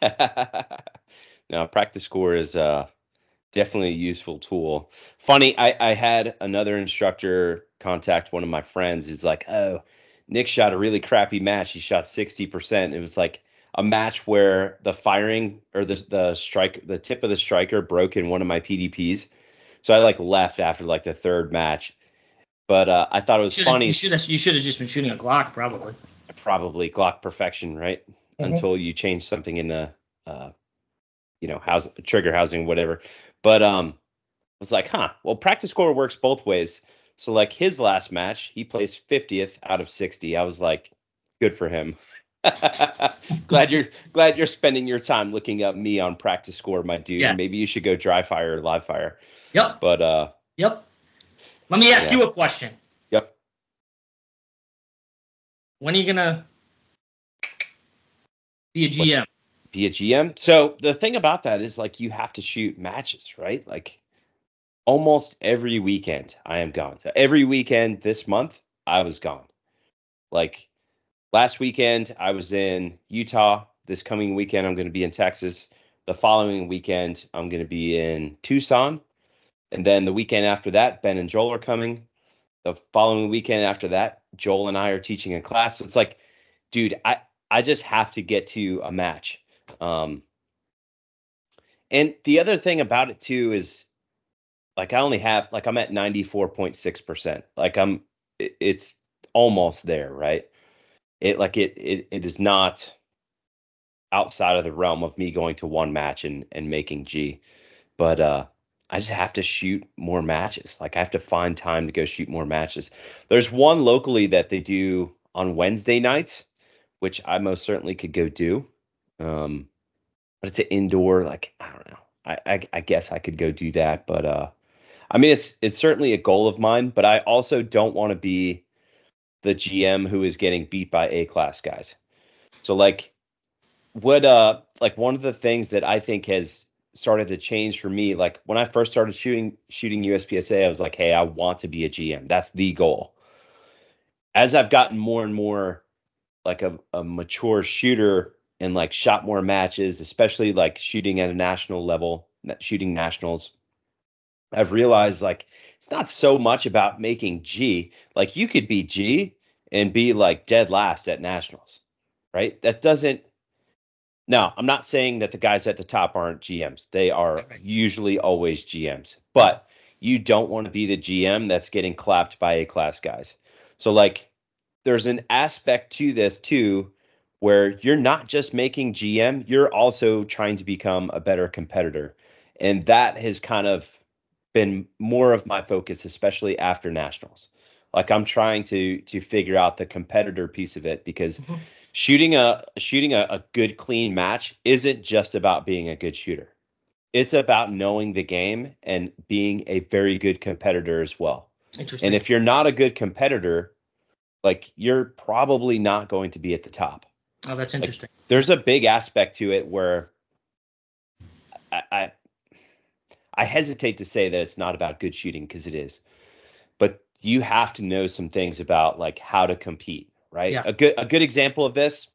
no, Practice Score is uh. definitely a useful tool. Funny, I, I had another instructor contact one of my friends. He's like, oh, Nick shot a really crappy match. He shot sixty percent. It was like, a match where the firing or the the strike the tip of the striker broke in one of my P D Ps. So I like left after like the third match. But uh, I thought it was Should've, funny. You should have you should have just been shooting a Glock, probably. Probably Glock perfection, right? Mm-hmm. Until you change something in the uh, you know, house trigger housing, whatever. But um, I was like, huh. Well, practice score works both ways. So like his last match, he placed fiftieth out of sixty. I was like, good for him. glad you're glad you're spending your time looking up me on practice score, my dude. Yeah. Maybe you should go dry fire or live fire. Yep. But uh Yep. Let me ask yeah. you a question. Yep. When are you gonna be a G M? What, be a G M? So the thing about that is like you have to shoot matches, right? Like almost every weekend I am gone. So every weekend this month I was gone. Like last weekend, I was in Utah. This coming weekend, I'm going to be in Texas. The following weekend, I'm going to be in Tucson. And then the weekend after that, Ben and Joel are coming. The following weekend after that, Joel and I are teaching a class. So it's like, dude, I, I just have to get to a match. Um, and the other thing about it, too, is like I only have, like I'm at ninety-four point six percent. Like I'm, it, it's almost there, right? It like it it it is not outside of the realm of me going to one match and and making G, but uh, I just have to shoot more matches. Like I have to find time to go shoot more matches. There's one locally that they do on Wednesday nights, which I most certainly could go do. Um, but it's an indoor. Like I don't know. I, I I guess I could go do that, but uh, I mean it's it's certainly a goal of mine. But I also don't want to be the G M who is getting beat by A-class guys. So like what uh like one of the things that I think has started to change for me, like when I first started shooting shooting U S P S A, I was like, hey, I want to be a G M. That's the goal. As I've gotten more and more like a, a mature shooter and like shot more matches, especially like shooting at a national level, shooting nationals, I've realized like it's not so much about making G. Like you could be G and be like dead last at nationals, right? That doesn't. Now, I'm not saying that the guys at the top aren't G Ms. They are usually always G Ms, but you don't want to be the G M that's getting clapped by A-class guys. So like there's an aspect to this too, where you're not just making G M, you're also trying to become a better competitor. And that has kind of been more of my focus, especially after nationals. Like I'm trying to to figure out the competitor piece of it because mm-hmm. shooting a shooting a, a good clean match isn't just about being a good shooter. It's about knowing the game and being a very good competitor as well. Interesting. And if you're not a good competitor, like you're probably not going to be at the top. Oh, that's interesting. Like, there's a big aspect to it where I, I I hesitate to say that it's not about good shooting because it is, but you have to know some things about like how to compete, right? Yeah. A good a good example of this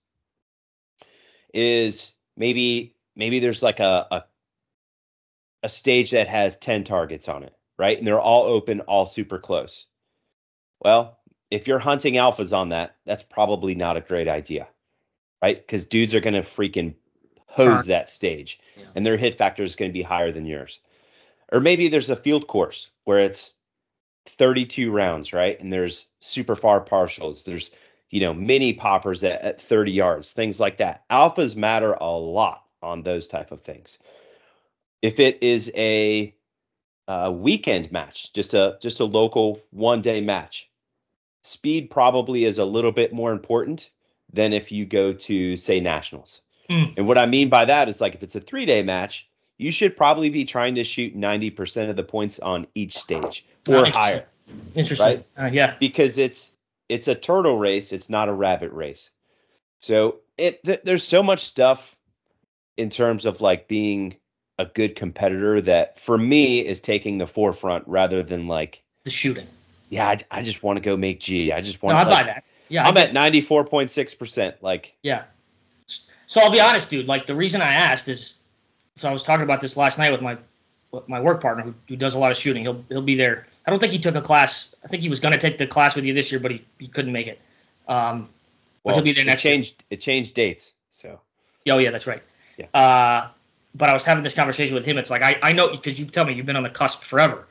is maybe maybe there's like a, a a stage that has ten targets on it, right? And they're all open, all super close. Well, if you're hunting alphas on that, that's probably not a great idea, right? Because dudes are going to freaking hose that stage, yeah. and their hit factor is going to be higher than yours. Or maybe there's a field course where it's thirty-two rounds, right? And there's super far partials. There's, you know, mini poppers at, at thirty yards, things like that. Alphas matter a lot on those type of things. If it is a, a weekend match, just a just a local one-day match, speed probably is a little bit more important than if you go to, say, nationals. Mm. And what I mean by that is like if it's a three-day match, you should probably be trying to shoot ninety percent of the points on each stage or oh, interesting. higher. Interesting. Right? Uh, yeah. Because it's it's a turtle race, it's not a rabbit race. So it th- there's so much stuff in terms of like being a good competitor that for me is taking the forefront rather than like the shooting. Yeah, I, I just want to go make G. I just want no, to I like, buy that. Yeah. I'm at ninety-four point six percent. Like yeah. So I'll be honest, dude. Like the reason I asked is so I was talking about this last night with my with my work partner who, who does a lot of shooting. He'll he'll be there. I don't think he took a class. I think he was going to take the class with you this year, but he, he couldn't make it. Um, but well, he'll be there next it changed, year. It changed dates. So Oh, yeah, that's right. Yeah. Uh, but I was having this conversation with him. It's like, I, I know, because you tell me you've been on the cusp forever.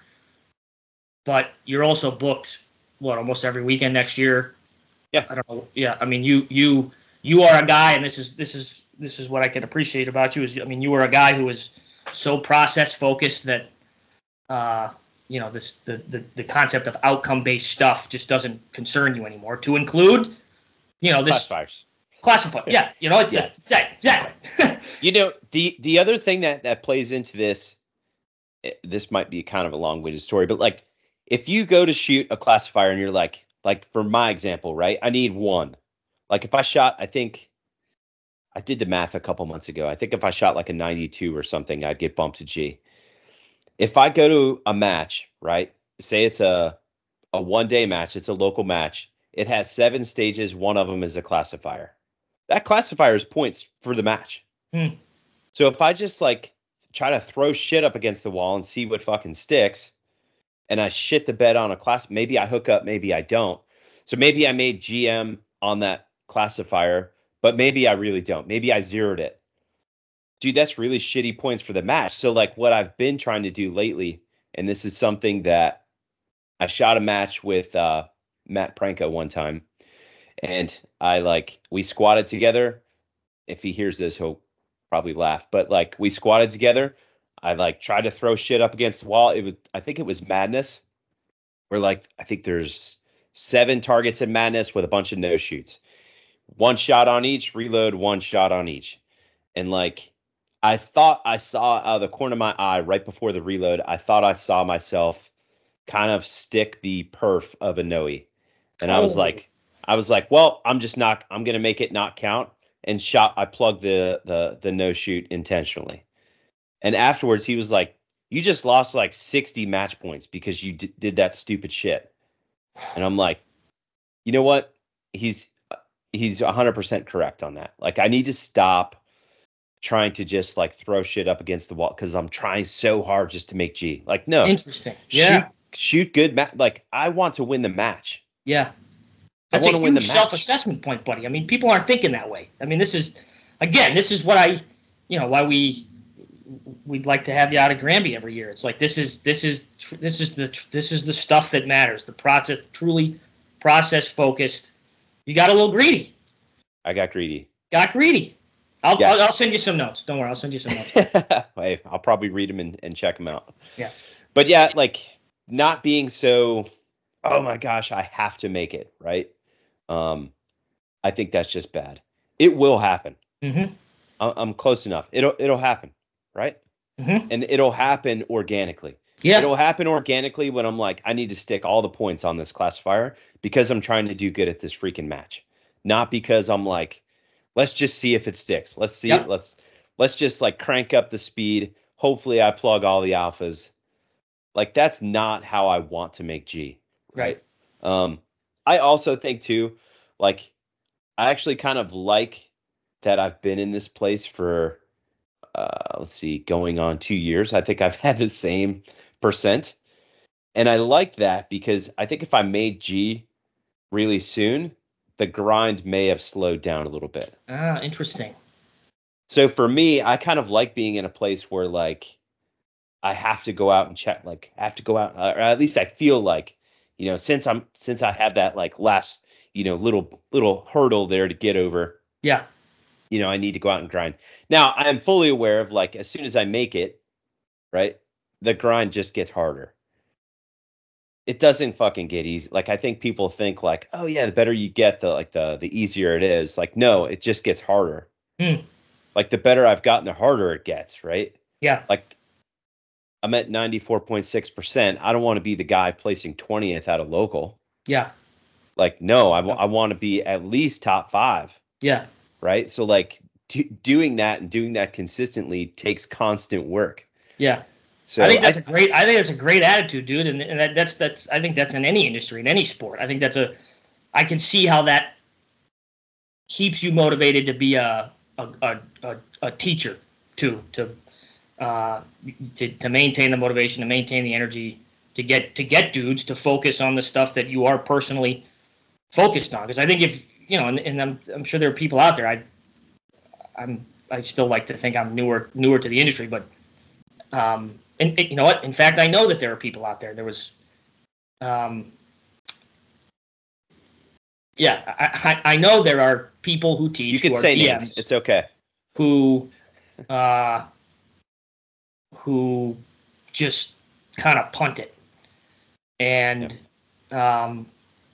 But you're also booked, what, almost every weekend next year? Yeah. I don't know. Yeah, I mean, you you you are a guy, and this is this is this is what I can appreciate about you is, I mean, you are a guy who is so process focused that, uh, you know, this the the, the concept of outcome based stuff just doesn't concern you anymore. To include, you know, this Classifiers. Classified. Yeah, you know, it's Yeah. exactly. exactly. You know, the the other thing that that plays into this, this might be kind of a long-winded story, but like if you go to shoot a classifier and you're like, like for my example, right? I need one. Like if I shot, I think I did the math a couple months ago. I think if I shot like a ninety-two or something, I'd get bumped to G. If I go to a match, right? Say it's a a one-day match, it's a local match. It has seven stages. One of them is a classifier. That classifier is points for the match. Hmm. So if I just like try to throw shit up against the wall and see what fucking sticks, and I shit the bed on a class, maybe I hook up, maybe I don't. So maybe I made G M on that classifier, but maybe I really don't. Maybe I zeroed it. Dude, that's really shitty points for the match. So like what I've been trying to do lately, and this is something that I shot a match with uh, Matt Pranka one time, and I like we squatted together. If he hears this, he'll probably laugh. But like we squatted together. I like tried to throw shit up against the wall. It was I think it was Madness. Where like I think there's seven targets in Madness with a bunch of no shoots. One shot on each, reload, one shot on each. And like I thought I saw out of the corner of my eye right before the reload, I thought I saw myself kind of stick the perf of a Noe. And I was Oh. like, I was like, well, I'm just not, I'm gonna make it not count. And shot, I plugged the the the no shoot intentionally. And afterwards, he was like, you just lost like sixty match points because you d- did that stupid shit. And I'm like, you know what? He's he's one hundred percent correct on that. Like I need to stop trying to just like throw shit up against the wall because I'm trying so hard just to make G. Like no. Interesting. Shoot Yeah. shoot good ma- like I want to win the match. Yeah. I That's a want to win the huge match. self-assessment point, buddy. I mean, people aren't thinking that way. I mean, this is, again, this is what I, you know, why we, we'd like to have you out of Granby every year. It's like this is this is this is the this is the stuff that matters. The process, truly process focused. You got a little greedy. I got greedy. Got greedy. I'll, Yes. I'll I'll send you some notes. Don't worry, I'll send you some notes. Hey, I'll probably read them and, and check them out. Yeah. But yeah, like not being so, oh my gosh, I have to make it, right? Um, I think that's just bad. It will happen. Mm-hmm. I- I'm close enough. It'll it'll happen, right? Mm-hmm. And it'll happen organically. Yeah. It'll happen organically when I'm like, I need to stick all the points on this classifier because I'm trying to do good at this freaking match. Not because I'm like, let's just see if it sticks. Let's see Yep. it. Let's let's just like crank up the speed. Hopefully I plug all the alphas. Like that's not how I want to make G. Right. Um, I also think too, like I actually kind of like that I've been in this place for uh let's see, going on two years. I think I've had the same percent. And I like that because I think if I made G really soon, the grind may have slowed down a little bit. Ah, interesting. So for me, I kind of like being in a place where like I have to go out and check, like I have to go out, or at least I feel like, you know, since I'm since I have that like last, you know, little little hurdle there to get over, Yeah. you know, I need to go out and grind. Now I am fully aware of like as soon as I make it, right, the grind just gets harder. It doesn't fucking get easy. Like I think people think like, oh yeah, the better you get, the like the the easier it is. Like no, it just gets harder. Hmm. Like the better I've gotten, the harder it gets, right? Yeah. Like I'm at ninety-four point six percent. I don't want to be the guy placing twentieth at a local. Yeah. Like no, I, w- I want to be at least top five, Yeah. right? So like do, doing that and doing that consistently takes constant work. Yeah. So I think that's I, a great. I think that's a great attitude, dude, and, and that, that's that's. I think that's in any industry, in any sport. I think that's a. I can see how that keeps you motivated to be a a a, a, a teacher too, to uh to to maintain the motivation, to maintain the energy, to get to get dudes to focus on the stuff that you are personally focused on. Because I think if you know, and, and I'm I'm sure there are people out there. I I'm I still like to think I'm newer newer to the industry, but um, and, and you know what? In fact, I know that there are people out there. There was, um, yeah, I, I I know there are people who teach. You could who are say D Ms names. It's okay. Who, uh, who just kind of punt it, and yeah. um,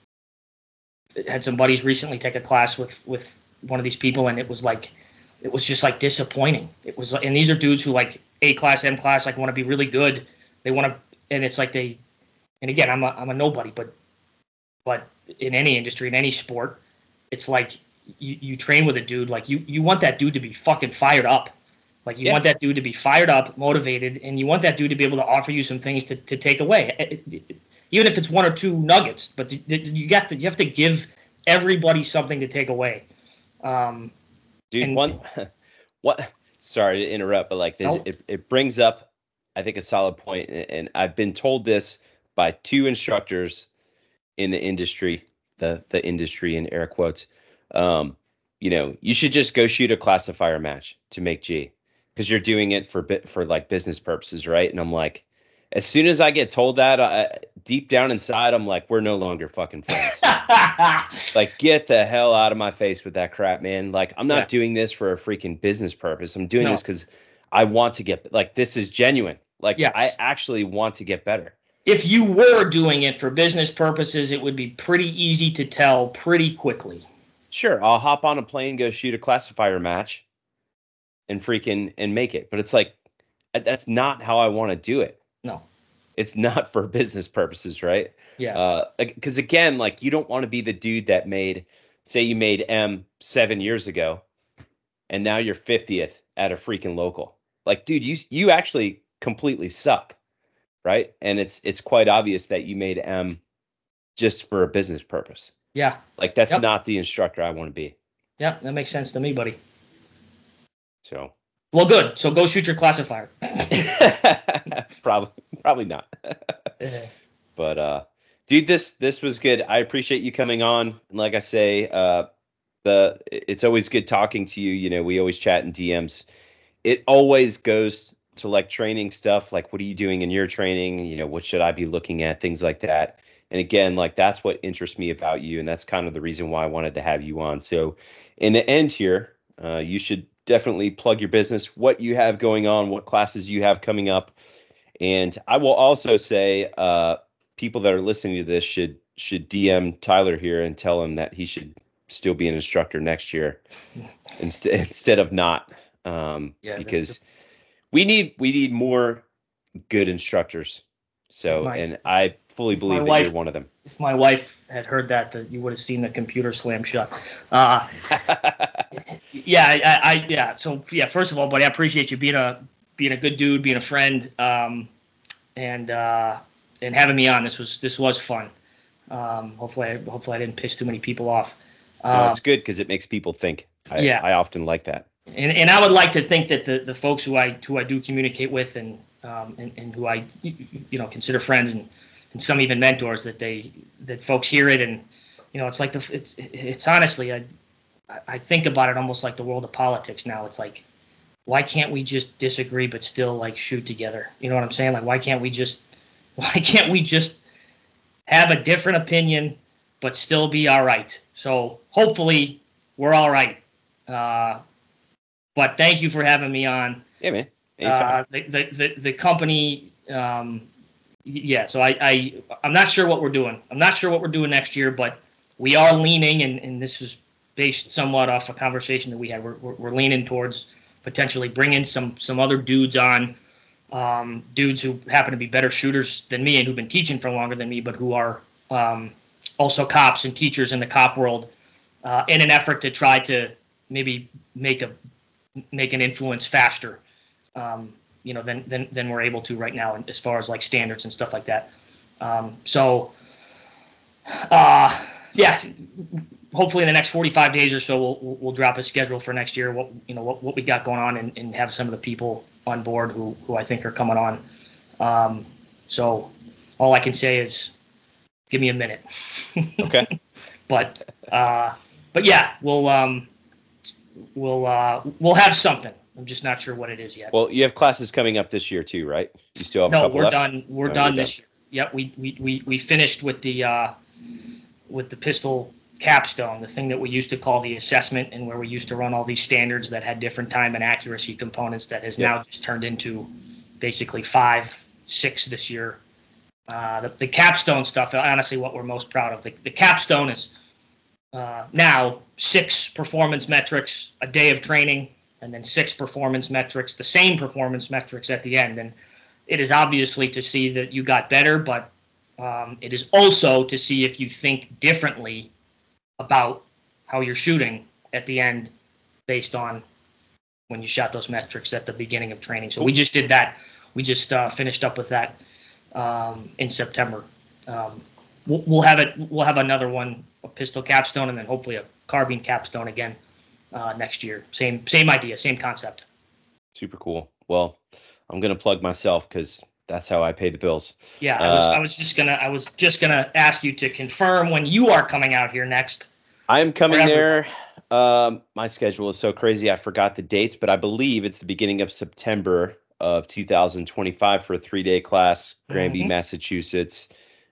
had some buddies recently take a class with with one of these people, and it was like, it was just like disappointing. It was, and these are dudes who like A class, M class, like want to be really good. They want to, and it's like they, and again, I'm a I'm a nobody, but but in any industry, in any sport, it's like you, you train with a dude, like you you want that dude to be fucking fired up. Like you yeah. want that dude to be fired up, motivated, and you want that dude to be able to offer you some things to, to take away, it, it, even if it's one or two nuggets. But you got to you have to give everybody something to take away. Um, Dude, and, one what? Sorry to interrupt, but like this, no. it it brings up, I think, a solid point, and I've been told this by two instructors in the industry, the the industry in air quotes. Um, you know, you should just go shoot a classifier match to make G, because you're doing it for bit for like business purposes, right? And I'm like, as soon as I get told that, I, deep down inside, I'm like, we're no longer fucking friends. Like, get the hell out of my face with that crap, man. Like, I'm not yeah. doing this for a freaking business purpose. I'm doing no. this because I want to get, like, this is genuine. Like, yes. I actually want to get better. If you were doing it for business purposes, it would be pretty easy to tell pretty quickly. Sure, I'll hop on a plane, go shoot a classifier match, and freaking and make it. But it's like, that's not how I want to do it. No. It's not for business purposes, right? Yeah. Because uh, again, like, you don't want to be the dude that made, say you made M seven years ago, and now you're fiftieth at a freaking local. Like, dude, you you actually completely suck, right? And it's it's quite obvious that you made M just for a business purpose. Yeah. Like, that's yep. not the instructor I want to be. Yeah, that makes sense to me, buddy. So. Well, good. So go shoot your classifier. probably, probably not. But uh, dude, this this was good. I appreciate you coming on. And like I say, uh, the it's always good talking to you. You know, we always chat in D Ms. It always goes to like training stuff. Like, what are you doing in your training? You know, what should I be looking at? Things like that. And again, like, that's what interests me about you, and that's kind of the reason why I wanted to have you on. So, in the end here, uh, you should definitely plug your business, what you have going on, what classes you have coming up. And I will also say, uh, people that are listening to this should should D M Tyler here and tell him that he should still be an instructor next year instead instead of not, um, yeah, because we need we need more good instructors. So, my, and I fully believe that wife, you're one of them. If my wife had heard that, that you would have seen the computer slam shut. Uh, yeah, I, I, yeah. So yeah, first of all, buddy, I appreciate you being a being a good dude, being a friend, um, and uh, and having me on. This was this was fun. Um, hopefully, I, hopefully I didn't piss too many people off. Um, no, it's good because it makes people think. I, yeah, I often like that. And and I would like to think that the, the folks who I who I do communicate with and um, and, and who I you know consider friends and, and some even mentors, that they that folks hear it, and you know it's like the it's it's honestly I I think about it almost like the world of politics now. It's like, why can't we just disagree but still like shoot together? You know what I'm saying? Like, why can't we just why can't we just have a different opinion but still be all right? So hopefully we're all right. Uh, but thank you for having me on. Yeah, man. Uh, the, the, the, the company, um, yeah, so I, I, I'm not sure what we're doing. I'm not sure what we're doing next year, but we are leaning, and, and this is based somewhat off a conversation that we had. We're, we're, we're leaning towards potentially bringing some, some other dudes on, um, dudes who happen to be better shooters than me and who've been teaching for longer than me, but who are um, also cops and teachers in the cop world, uh, in an effort to try to maybe make a make an influence faster, um, you know, than, than than we're able to right now, and as far as like standards and stuff like that. Um, so, uh, yeah, hopefully in the next forty-five days or so, we'll we'll drop a schedule for next year. What you know what, what we got going on, and, and have some of the people on board who who I think are coming on. Um, so, all I can say is, give me a minute. Okay. but uh, but yeah, we'll. Um, we'll uh, we'll have something. I'm just not sure what it is yet. Well, you have classes coming up this year too, right? You still have a No, couple we're left? done. We're No, done you're this year. Yep, we we we we finished with the uh, with the pistol capstone, the thing that we used to call the assessment, and where we used to run all these standards that had different time and accuracy components. That has Yep. now just turned into basically five, six this year. Uh, the, the capstone stuff, honestly, what we're most proud of. The, the capstone is uh, now six performance metrics a day of training, and then six performance metrics, the same performance metrics at the end. And it is obviously to see that you got better, but um, it is also to see if you think differently about how you're shooting at the end based on when you shot those metrics at the beginning of training. So we just did that. We just uh, finished up with that um, in September. Um, we'll, we'll have it. We'll have another one, a pistol capstone, and then hopefully a carbine capstone again uh, next year. Same same idea, same concept. Super cool. Well, I'm gonna plug myself because that's how I pay the bills. Yeah, I was uh, I was just gonna I was just gonna ask you to confirm when you are coming out here next. I'm coming there. Um, my schedule is so crazy I forgot the dates, but I believe it's the beginning of September of two thousand twenty-five for a three-day class, Granby, mm-hmm. Massachusetts.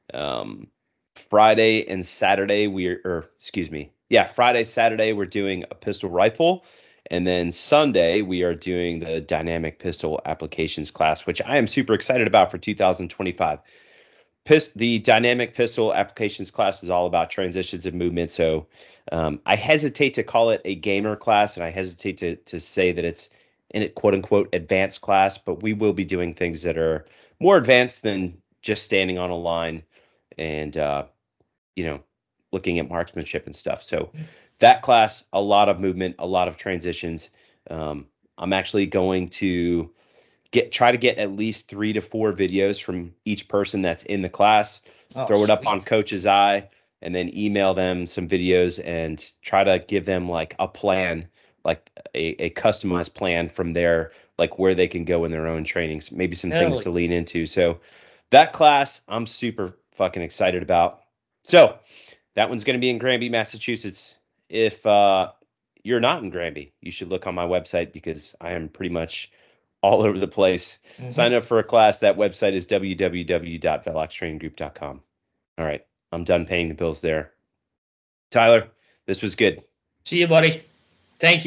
Um, Friday and Saturday we're, or excuse me, yeah, Friday, Saturday we're doing a pistol rifle, and then Sunday we are doing the dynamic pistol applications class, which I am super excited about for two thousand twenty-five. Pist- the dynamic pistol applications class is all about transitions and movement. So um, I hesitate to call it a gamer class, and I hesitate to to say that it's in it quote unquote advanced class, but we will be doing things that are more advanced than just standing on a line and uh, you know, looking at marksmanship and stuff. So that class, a lot of movement, a lot of transitions. Um, I'm actually going to Get try to get at least three to four videos from each person that's in the class, oh, throw it up sweet. on Coach's Eye, and then email them some videos and try to give them like a plan, like a, a customized plan from there, like where they can go in their own trainings, maybe some totally. things to lean into. So that class I'm super fucking excited about. So that one's going to be in Granby, Massachusetts. If uh, you're not in Granby, you should look on my website because I am pretty much all over the place. Mm-hmm. Sign up for a class. That website is w w w dot velox training group dot com. All right. I'm done paying the bills there. Tyler, this was good. See you, buddy. Thank you.